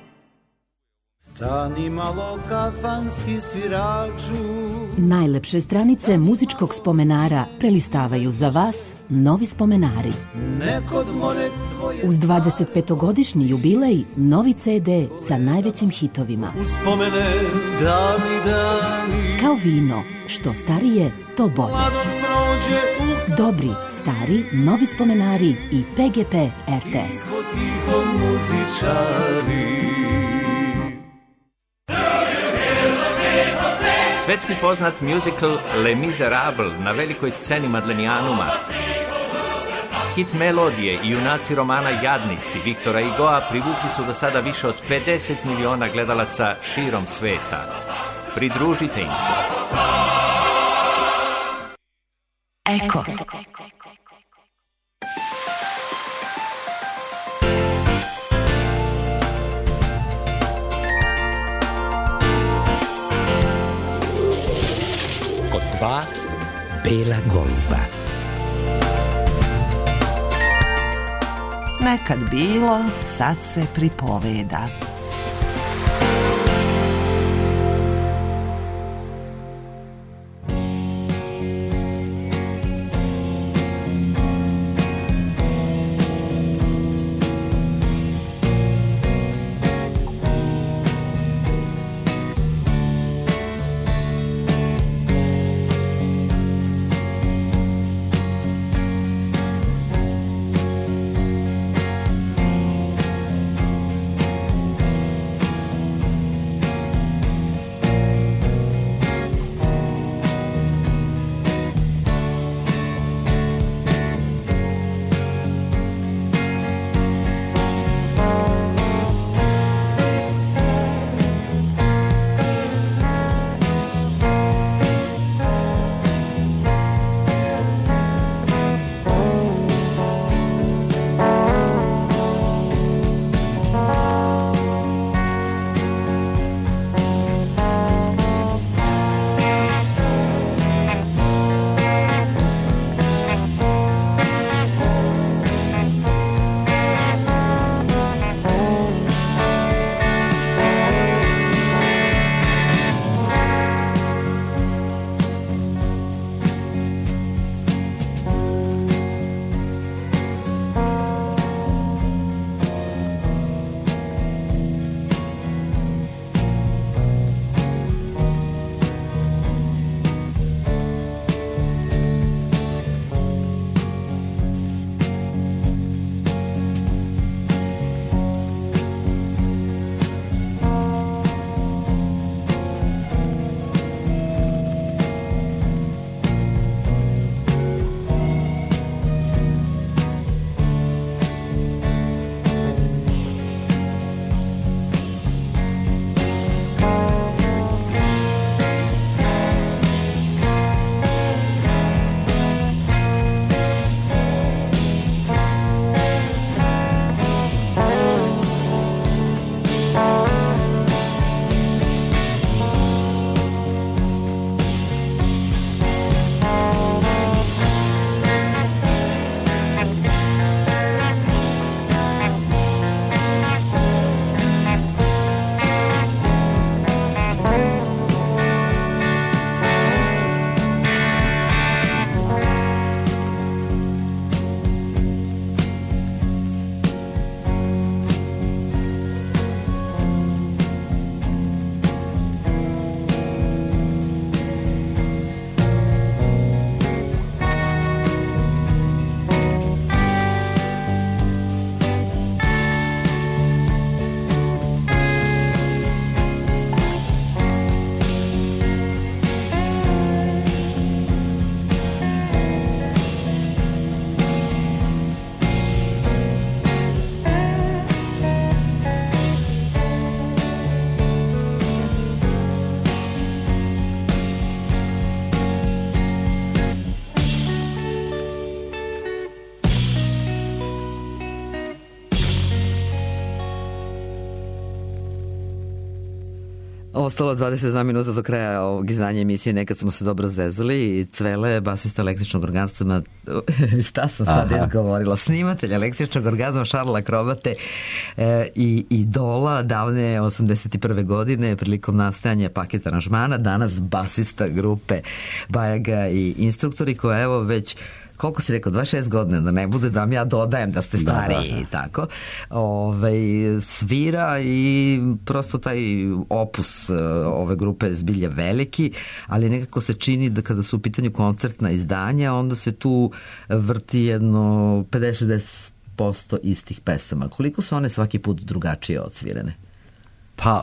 Stani malo kafanski sviraču. Najlepše stranice muzičkog spomenara prelistavaju za vas novi spomenari. Uz dvadesetpetogodišnji jubilej novi ce de sa najvećim hitovima. Uspomene davni dani. Kao vino, što starije, to bolje. Dobri, stari, novi spomenari i pe ge pe er te es. Tiho muzičari. Svetski poznat musical Les Miserables na velikoj sceni Madlenijanuma. Hit melodije i junaci romana Jadnici Viktora Hugoa privukli su do sada više od pedeset miliona gledalaca širom sveta. Pridružite im se. Eko. Kod dva bela goluba. Nekad bilo, sad se pripoveda. Ostalo dvadeset dva minuta do kraja ovog izdanja emisije Nekad smo se dobro zezali. Cvele, basista električnog orgazma, šta sam sad Aha. izgovorila, snimatelj električnog orgazma Šarla Krobate e, i idola davne osamdeset prve godine prilikom nastajanja paket aranžmana, danas basista grupe Bajaga i Instruktori, koja evo već koliko si rekao, dvadeset šest godina, da ne bude da vam ja dodajem da ste stariji i tako, ovaj, svira i prosto taj opus ove grupe je zbilja veliki, ali nekako se čini da kada su u pitanju koncertna izdanja, onda se tu vrti jedno pedeset do šezdeset posto istih pesama. Koliko su one svaki put drugačije odsvirene? Pa,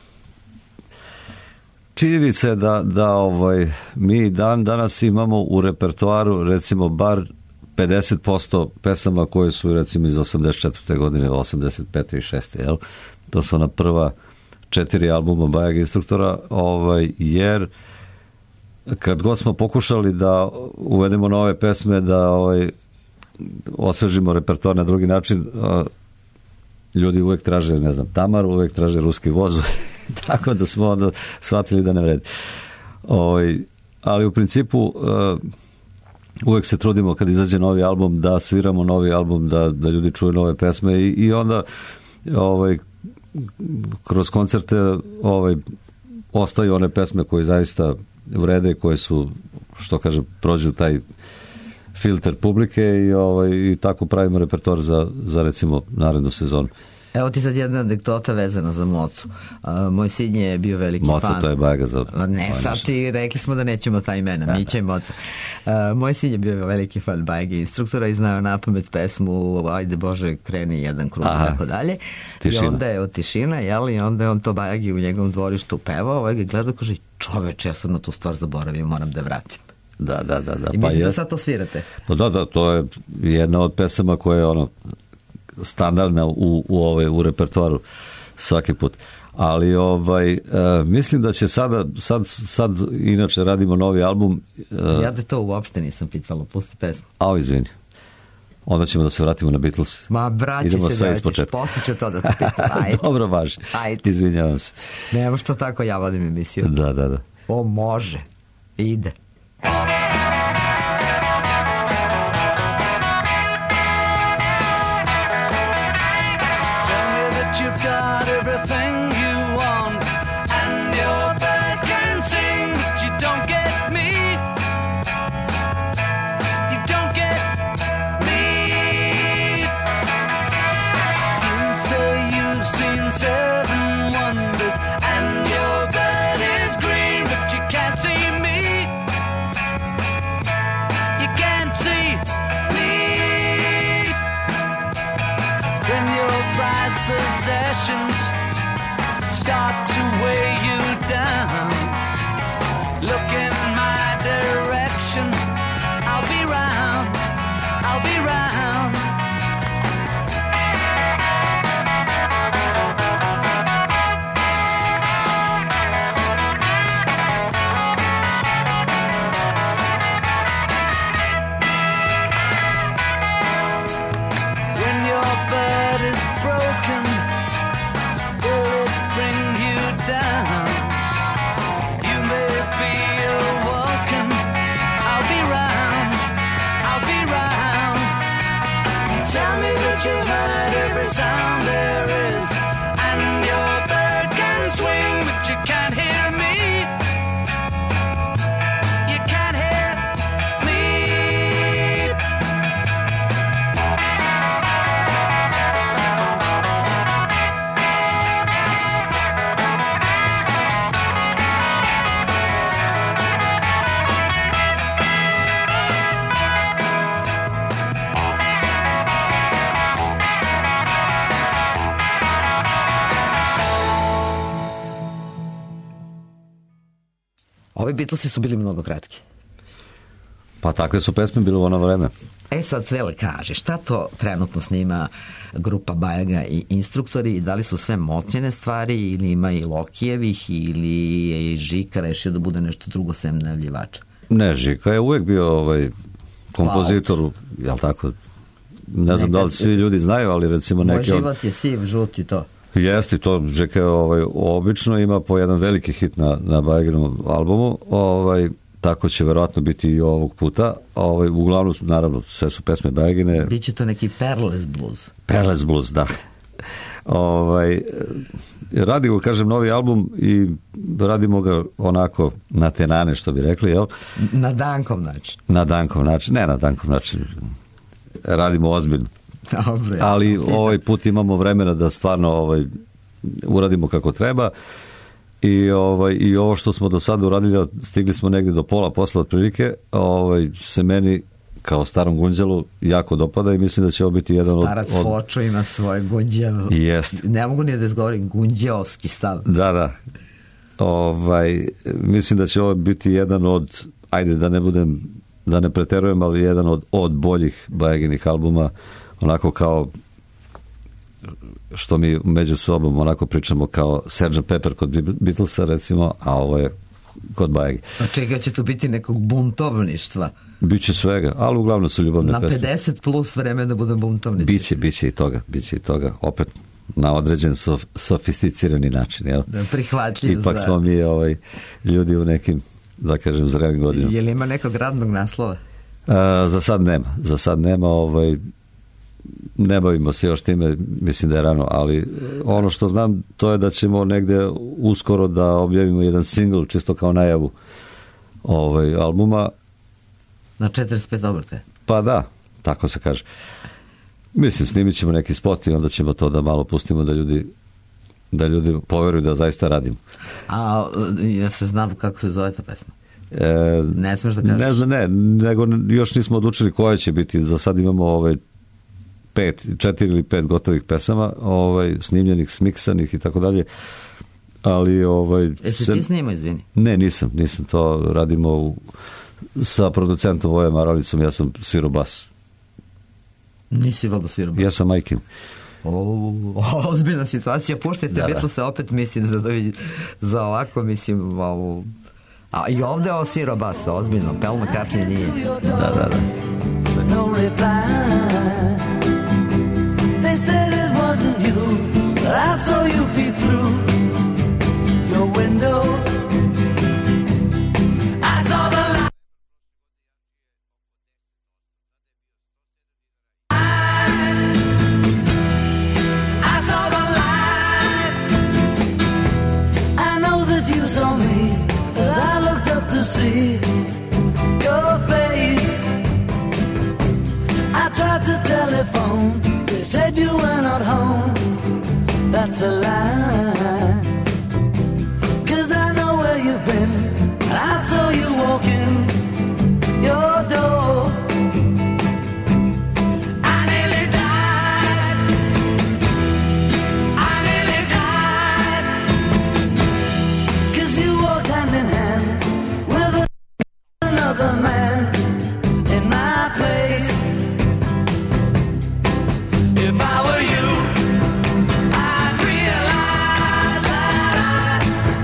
činjenica je da, da ovaj, mi dan danas imamo u repertoaru recimo bar pedeset posto pesama koje su recimo iz osamdeset četvrte godine, osamdeset pete i šeste Jel? To su ona prva četiri albuma Bajaga Instruktora, ovaj, jer kad god smo pokušali da uvedemo nove pesme, da ovaj, osvežimo repertoar na drugi način, ljudi uvek traže, ne znam, Tamar, uvek traže Ruski voz, tako da smo onda shvatili da ne vredi. Ovaj, ali u principu uh, uvek se trudimo kad izađe novi album da sviramo novi album, da, da ljudi čuju nove pesme i, i onda ovaj, kroz koncerte ovaj, ostaju one pesme koje zaista vrede, koje su, što kaže, prođu taj filter publike i, ovaj, i tako pravimo repertoar za, za recimo narednu sezonu. Evo ti sad jedna anegdota vezana za Mocu. Uh, moj sin je bio veliki Moca, fan. to je Bajaga za... Ne, sad ti rekli smo da nećemo ta imena, da, Mića i Moca. Uh, moj sin je bio veliki fan Bajage Instruktora i znao napamet pesmu Ajde Bože, kreni jedan krug i tako dalje. Tišina. I onda je od tišina, jel? I onda je on to Bajagi u njegovom dvorištu pevao, ovaj ga gledao i kaže, čoveče, ja sam na tu stvar zaboravio, moram da vratim. Da, da, da. da. I pa mislim je... da sad to svirate. Pa da, da, to je jedna od pesama koja je ono standardna u, u, ovaj, u repertoaru svaki put. Ali ovaj, uh, mislim da će sada, sad, sad inače radimo novi album. Uh, ja te to uopšte nisam pitalo, pusti pesmu. Ao, izvini. Onda ćemo da se vratimo na Beatles. Ma, vraći idemo se, sve vraćiš, poslije ću to da te pitam. Ajde. Dobro, važi. Ajde. Izvinjavam se. Nemo što tako, ja vodim emisiju. Da, da, da. O, može. Ide. You've got everything you want, and your bird can sing, but you don't get me. You don't get me. You say you've seen seven wonders, and your bird is green, but you can't see me. You can't see me. When your prized possessions start to weigh you down, look in my direction. I'll be round, I'll be round. When your bird is broken, will it bring you down? You may be awoken. I'll be round, I'll be round. You tell me that you heard every sound there is, and your bird can swing, but you can't hear me. You can't hear me. Ovi Beatlesi su bili mnogo kratki. Pa takve su pesme bile u ono vreme. E sad Cvele kaže, šta to trenutno snima grupa Bajaga i Instruktori i da li su sve Mocine stvari ili ima i Lokijevih ili je i Žika rešio da bude nešto drugo sem najavljivača? Ne, Žika je uvek bio ovaj kompozitor, jel tako? Ne znam da li svi ljudi znaju, ali recimo neke... Moj život je siv, žut i to. Jeste, to Žeka ovaj, obično ima po jedan veliki hit na, na Bajaginovom albumu, ovaj, tako će verovatno biti i ovog puta. Ovaj, uglavnom, naravno, sve su pesme Bajagine. Biće to neki Perles blues. Perles blues, da. Ovaj, radimo, kažem, novi album i radimo ga onako na tenane, što bi rekli, jel? Na Dankov način. Na Dankov način, ne na Dankov način. Radimo ozbiljno. Dobre, ali ovaj put imamo vremena da stvarno ovaj uradimo kako treba i ovaj i ovo što smo do sada uradili, stigli smo negdje do pola posla otprilike, ovaj se meni kao starom gunđalu jako dopada i mislim da će ovo biti jedan Starac od... Starac Fočo ima svoje gunđavo. Jest. Ne mogu ni da izgovorim gunđeovski stav. Da, da. Ovaj, mislim da će ovo biti jedan od, ajde da ne budem, da ne preterujem, ali jedan od, od boljih Bajaginih albuma, onako kao što mi među sobom onako pričamo kao sergeant Pepper kod Beatlesa recimo, a ovo je kod Bajagi. A čega će tu biti nekog buntovništva? Biće svega, ali uglavnom su ljubavne na pesme. Na pedeset plus vreme da budem buntovnici. Biće, biće i toga, biće i toga. Opet na određen sof, sofisticirani način, jel? Da, prihvatljiv. Ipak za... smo mi ovaj, ljudi u nekim, da kažem, zrelim godinama. Je li ima nekog radnog naslova? A, za sad nema. Za sad nema, ovaj, ne bavimo se još time, mislim da je rano, ali ono što znam to je da ćemo negde uskoro da objavimo jedan single, čisto kao najavu ovaj, albuma. Na četrdeset pet obrte? Pa da, tako se kaže. Mislim, snimit ćemo neki spot i onda ćemo to da malo pustimo da ljudi da ljudi poveruju da zaista radimo. A ja se znam kako se zove ta pesma? E, ne smeš da kažeš? Ne znam, ne, nego još nismo odlučili koja će biti. Za sad imamo ovaj pet, četiri ili pet gotovih pesama, ovaj, snimljenih, smiksanih i tako dalje. Ali ovaj... Jesi se... ti snimao, izvini? Ne, nisam, nisam. To radimo u, sa producentom Vojem Aralicom, ja sam svirao bas. Nisi valjda svirao bas? Ja sam majkim. O, ozbiljna situacija. Puštajte da, Beatlese opet, mislim, za, za ovako, mislim, ovu... A i ovde ovo svirao bas, ozbiljno. Paul McCartney nije. Da, da, da. No reply. They said it wasn't you, but I saw you peep through your window. I saw the light. I saw the light. I know that you saw me as I looked up to see your face. I tried to telephone, they said you were not home. That's a lie, 'cause I know where you've been, and I saw you walking your door. I nearly died, I nearly died, 'cause you walked hand in hand with another man in my place. If I were you, I'd realize that I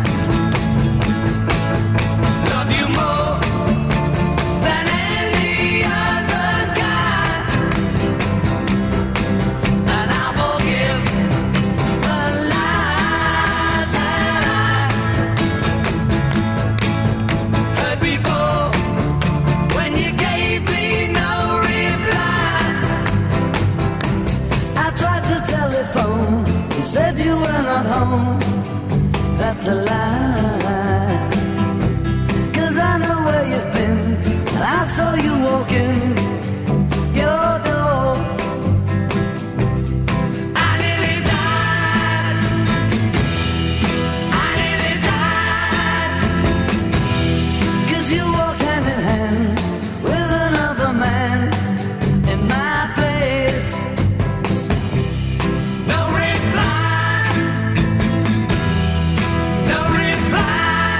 love you more than any other guy, and I'll forgive the lies that I heard before when you gave me no reply. I tried to telephone, you said you were not home. That's a lie, 'cause I know where you've been, and I saw you walking your door. I nearly died, I nearly died, 'cause you walked hand in hand with another man in my place. No reply, no reply.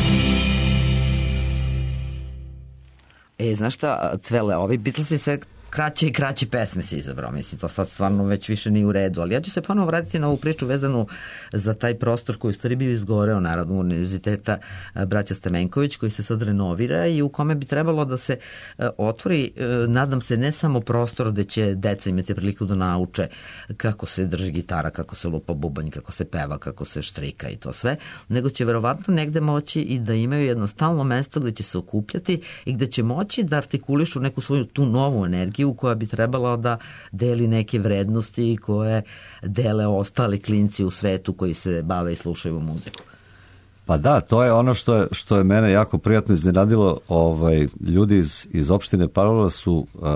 E, znaš šta, Cvele, ovi Beatlesi sve kraće i kraće pesme se izabrao, mislim, to sad stvarno već više nije u redu, ali ja ću se ponovo vratiti na ovu priču vezanu za taj prostor koji u stvari bio izgoreo, naravno, univerziteta braća Stamenković, koji se sad renovira i u kome bi trebalo da se otvori, nadam se, ne samo prostor gde će deca imati priliku da nauče kako se drži gitara, kako se lupa bubanj, kako se peva, kako se štrika i to sve, nego će verovatno negde moći i da imaju jedno stalno mesto gde će se okupljati i gde će moći da artikulišu neku svoju tu novu energiju koja bi trebala da deli neke vrednosti koje dele ostali klinci u svetu koji se bave i slušaju muziku. Pa da, to je ono što je, što je mene jako prijatno iznenadilo. Ovaj, ljudi iz, iz opštine Palilula su uh,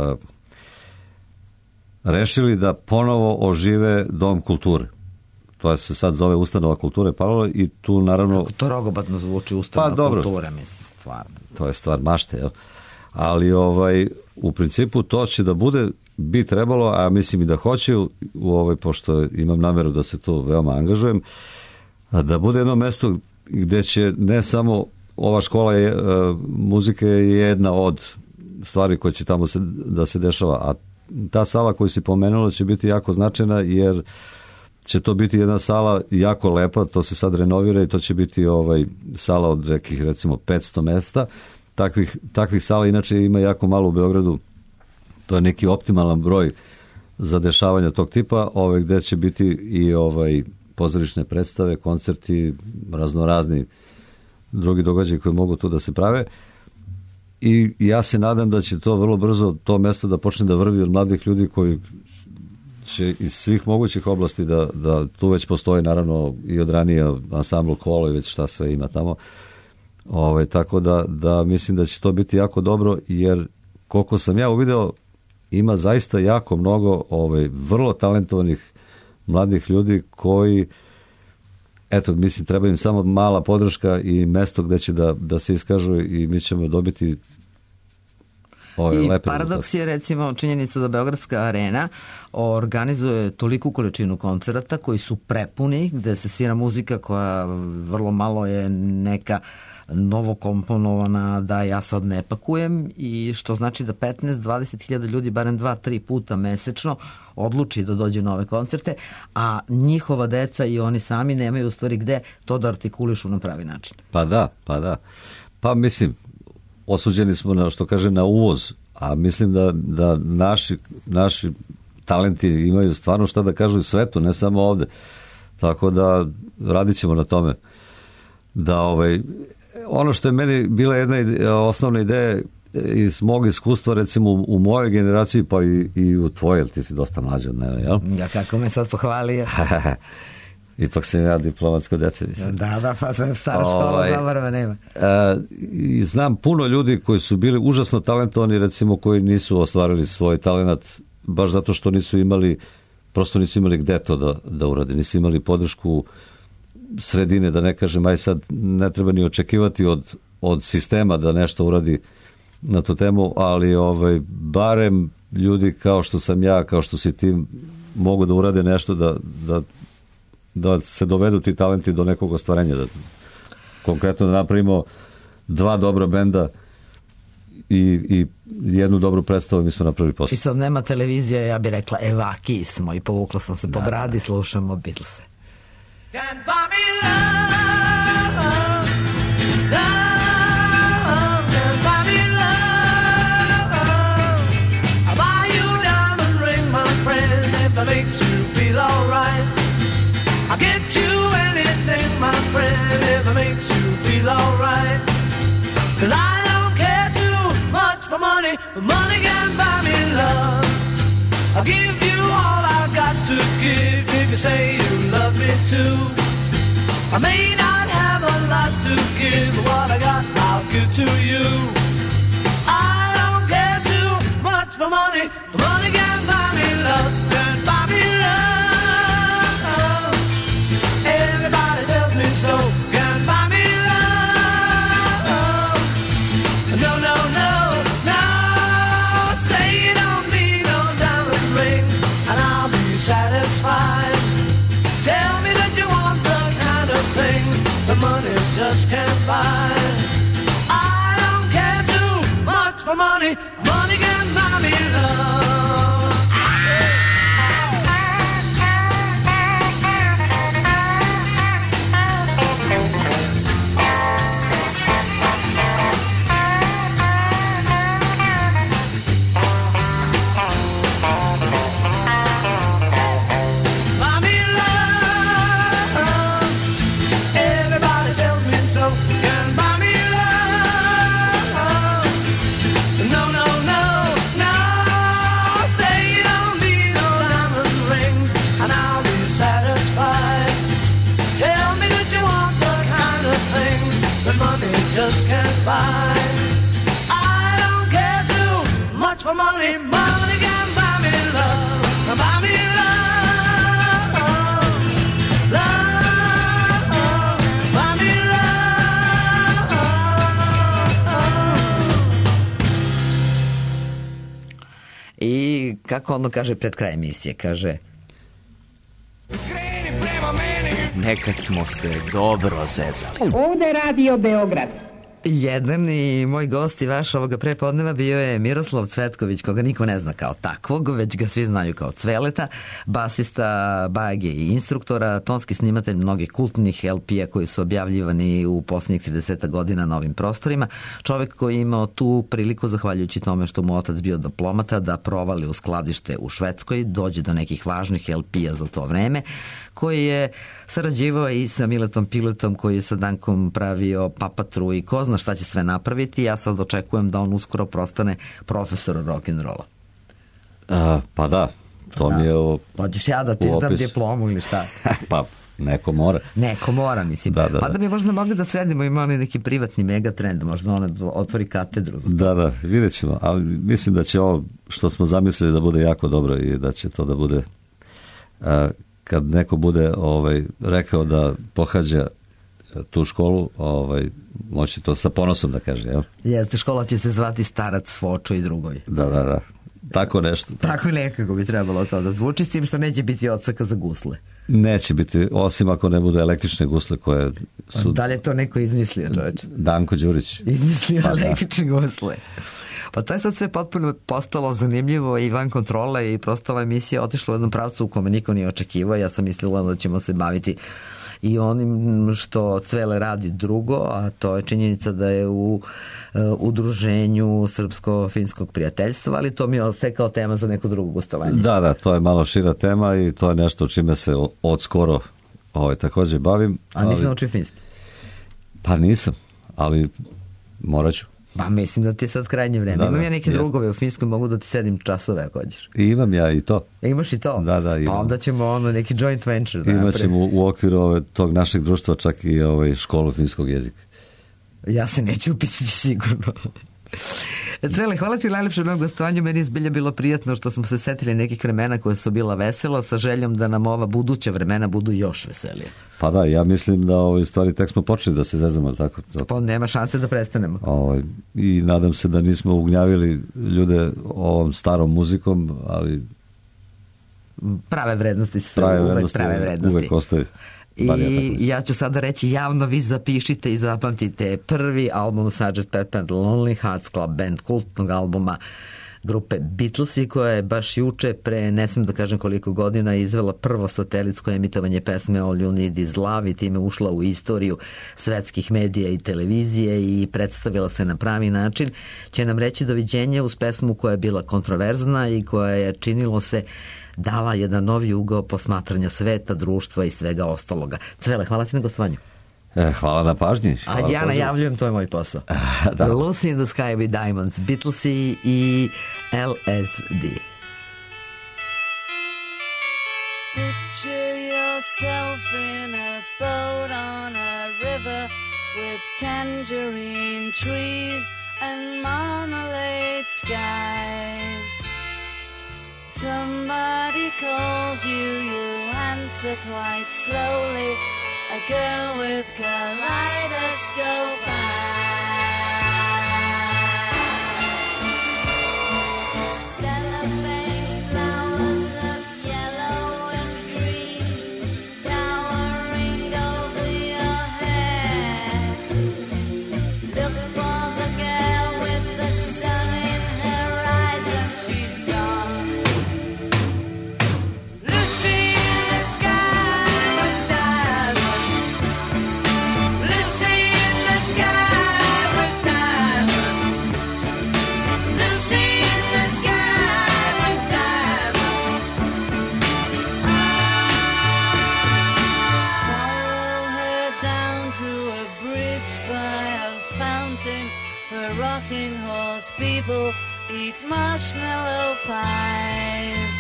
rešili da ponovo ožive Dom kulture. To se sad zove Ustanova kulture Palilula i tu naravno... Kako to rogobatno zvuči, Ustanova pa, kulture, mislim, stvarno. To je stvar mašte, jel? Ali ovaj, u principu to će da bude, bi trebalo, a mislim i da hoće, u, ovaj, pošto imam nameru da se tu veoma angažujem, da bude jedno mesto gde će ne samo ova škola je, muzike je jedna od stvari koje će tamo se, da se dešava, a ta sala koju si pomenula će biti jako značajna jer će to biti jedna sala jako lepa, to se sad renovira i to će biti ovaj sala od nekih recimo petsto mesta. Takvih, takvih sala inače ima jako malo u Beogradu, to je neki optimalan broj za dešavanja tog tipa, ovaj, gde će biti i ovaj pozorišne predstave, koncerti, raznorazni drugi događaji koji mogu tu da se prave. I ja se nadam da će to vrlo brzo, to mesto da počne da vrvi od mladih ljudi koji će iz svih mogućih oblasti da, da tu već postoji naravno i od ranije ansambl Kolo i već šta sve ima tamo. Ove, tako da, da mislim da će to biti jako dobro jer koliko sam ja uvideo ima zaista jako mnogo ove, vrlo talentovanih mladih ljudi koji eto, mislim, treba im samo mala podrška i mesto gde će da, da se iskažu i mi ćemo dobiti ove I lepe paradoks je recimo činjenica da Beogradska arena organizuje toliku količinu koncerata koji su prepuni, gde se svira muzika koja vrlo malo je neka novo komponovana, da ja sad ne pakujem, i što znači da petnaest do dvadeset hiljada ljudi barem dva tri puta mesečno odluči da dođe na ove koncerte, a njihova deca i oni sami nemaju u stvari gde to da artikulišu na pravi način. Pa da, pa da. Pa mislim, osuđeni smo na, što kaže, na uvoz, a mislim da, da naši, naši talenti imaju stvarno šta da kažu i svetu, ne samo ovde. Tako da radit ćemo na tome. Da ovaj, ono što je meni bila jedna ide, osnovna ideja iz mog iskustva, recimo u mojoj generaciji, pa i, i u tvojoj, jer ti si dosta mlađi od mene, jel? Ja, kako me sad pohvalio. Ipak sam ja diplomatsko dete, mislim. Da, da, pa sam stara škola, ovaj, zavarava nema. A, i znam puno ljudi koji su bili užasno talentovani, recimo, koji nisu ostvarili svoj talenat, baš zato što nisu imali, prosto nisu imali gde to da, da urade, nisu imali podršku sredine, da ne kažem, aj sad ne treba ni očekivati od, od sistema da nešto uradi na tu temu, ali ovaj, barem ljudi kao što sam ja, kao što si ti, mogu da urade nešto da, da, da se dovedu ti talenti do nekog ostvarenja. Da, konkretno da napravimo dva dobra benda i, i jednu dobru predstavu, mi smo napravili posao. I sad nema televizija, ja bih rekla evaki smo, i povukla sam se da, po bradi i slušamo Beatlese. Can't buy me love, love, can't buy me love. I'll buy you a diamond ring, my friend, if that makes you feel alright. I'll get you anything, my friend, if it makes you feel alright. Cause I don't care too much for money, but money can't buy me love. I'll give you all I've got to give if you say you love me too. I may not have a lot to give, but what I got I'll give to you. I don't care too much for money, but money can't buy me love, can't buy me love. Everybody tells me so, can't buy me love. No, no, no, no, say you don't need no diamond rings and I'll be satisfied. Tell me that you want the kind of things the money just can't buy. I don't care too much for money, money can't buy me love. much for money. Money can buy me love. Buy me love. Love. Buy me love. I kako ono kaže pred kraj emisije, kaže Nekad smo se dobro zezali. Ovde Radio Beograd. jedan i moj gost i vaš ovoga prepodneva bio je Miroslav Cvetković, koga niko ne zna kao takvog, već ga svi znaju kao Cveleta, basista bage i instruktora, tonski snimatelj mnogih kultnih el pe-a koji su objavljivani u posljednjih trideset godina na ovim prostorima, čovek koji je imao tu priliku, zahvaljujući tome što mu otac bio diplomata, da provali u skladište u Švedskoj, dođe do nekih važnih el pe-a za to vreme, koji je sarađivao i sa Miletom Piletom, koji je sa Dankom pravio Papatru i ko zna šta će sve napraviti. Ja sad očekujem da on uskoro prostane profesor rock'n'rolla. A, pa da, to da. mi je ovo... Hoćeš ja da ti izdam diplomu ili šta? Pa, neko mora. Neko mora, mislim. Da, da, pa da, da bi možda mogli da sredimo, ima onaj neki privatni megatrend, možda on otvori katedru. Za da, da, vidjet ćemo. Ali mislim da će ovo što smo zamislili da bude jako dobro i da će to da bude... A, kad neko bude ovaj, rekao da pohađa tu školu, ovaj, moći to sa ponosom da kaže, jel? Jeste, škola će se zvati Starac, Fočo i drugovi. Da, da, da. Tako nešto. Tako i nekako bi trebalo to da zvuči, s tim što neće biti odsaka za gusle. Neće biti, osim ako ne bude električne gusle koje su... Da li je to neko izmislio, čoveče? Danko Đurić. Izmislio pa, električne da. gusle. Pa to je sad sve potpuno postalo zanimljivo i van kontrole i prosto ova emisija otišla u jednom pravcu u kome niko nije očekivao. Ja sam mislila da ćemo se baviti i onim što Cvele radi drugo, a to je činjenica da je u uh, udruženju Srpsko-finskog prijateljstva, ali to mi je sve kao tema za neko drugo gostovanje. Da, da, to je malo šira tema i to je nešto čime se od skoro ovaj, također bavim. A nisam ali... naučio finski? Pa nisam, ali morat ću. Pa mislim da ti je sad krajnje vreme. Da, imam ja neke jest. drugove u Finskoj, mogu da ti sedim časove ako hoćeš. I imam ja i to. E, imaš i to? Da, da, imam. Pa onda ćemo ono neki joint venture. Da imat ćemo u, u okviru ove, tog našeg društva čak i ovaj, školu finskog jezika. Ja se neću upisati sigurno. Cvele, hvala ti najlepše na gostovanju, meni je zbilja bilo prijatno što smo se setili nekih vremena koje su bila vesela, sa željom da nam ova buduća vremena budu još veselije. Pa da, ja mislim da ovoj stvari tek smo počeli da se zezamo tako. Pa nema šanse da prestanemo. Ovaj, i nadam se da nismo ugnjavili ljude ovom starom muzikom, ali prave vrednosti su prave uvek vrednosti, prave vrednosti. Uvek ostaju. I ja ću sada reći javno, vi zapišite i zapamtite prvi album sergeant Pepper Lonely Hearts Club Band, kultnog albuma grupe Beatlesi, koja je baš juče pre ne smijem da kažem koliko godina izvela prvo satelitsko emitovanje pesme All You Need Is Love i time ušla u istoriju svetskih medija i televizije i predstavila se na pravi način, će nam reći doviđenje uz pesmu koja je bila kontroverzna i koja je, činilo se, dala jedan novi ugao posmatranja sveta, društva i svega ostaloga. Cvele, hvala ti na gostovanju. E, hvala na pažnji. A ja najavljujem, to je moj posao. Da. Lucy in the Sky with Diamonds, Beatlesi i L S D. Picture yourself in a boat on a river with tangerine trees and marmalade skies. Somebody calls you, you answer quite slowly. A girl with kaleidoscope eyes. Cellophane flowers of yellow and green, towering over your head. Look for the girl with the sun in her eyes, and she's gone. Lucy in the sky with diamonds. Lucy in the sky with diamonds. Lucy in the sky with diamonds. Follow her down to a bridge by a fountain where rocking horse people eat marshmallow pies.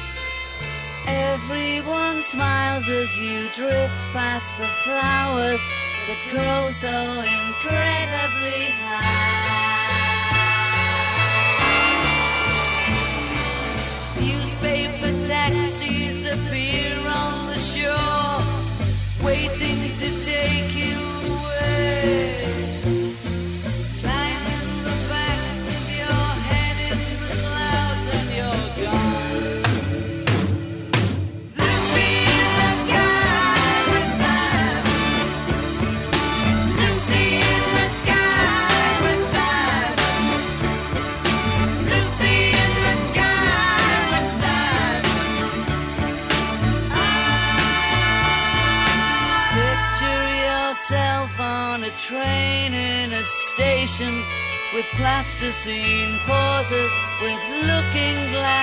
Everyone smiles as you drift past the flowers that grow so incredibly high. with plasticine pauses, with looking glass.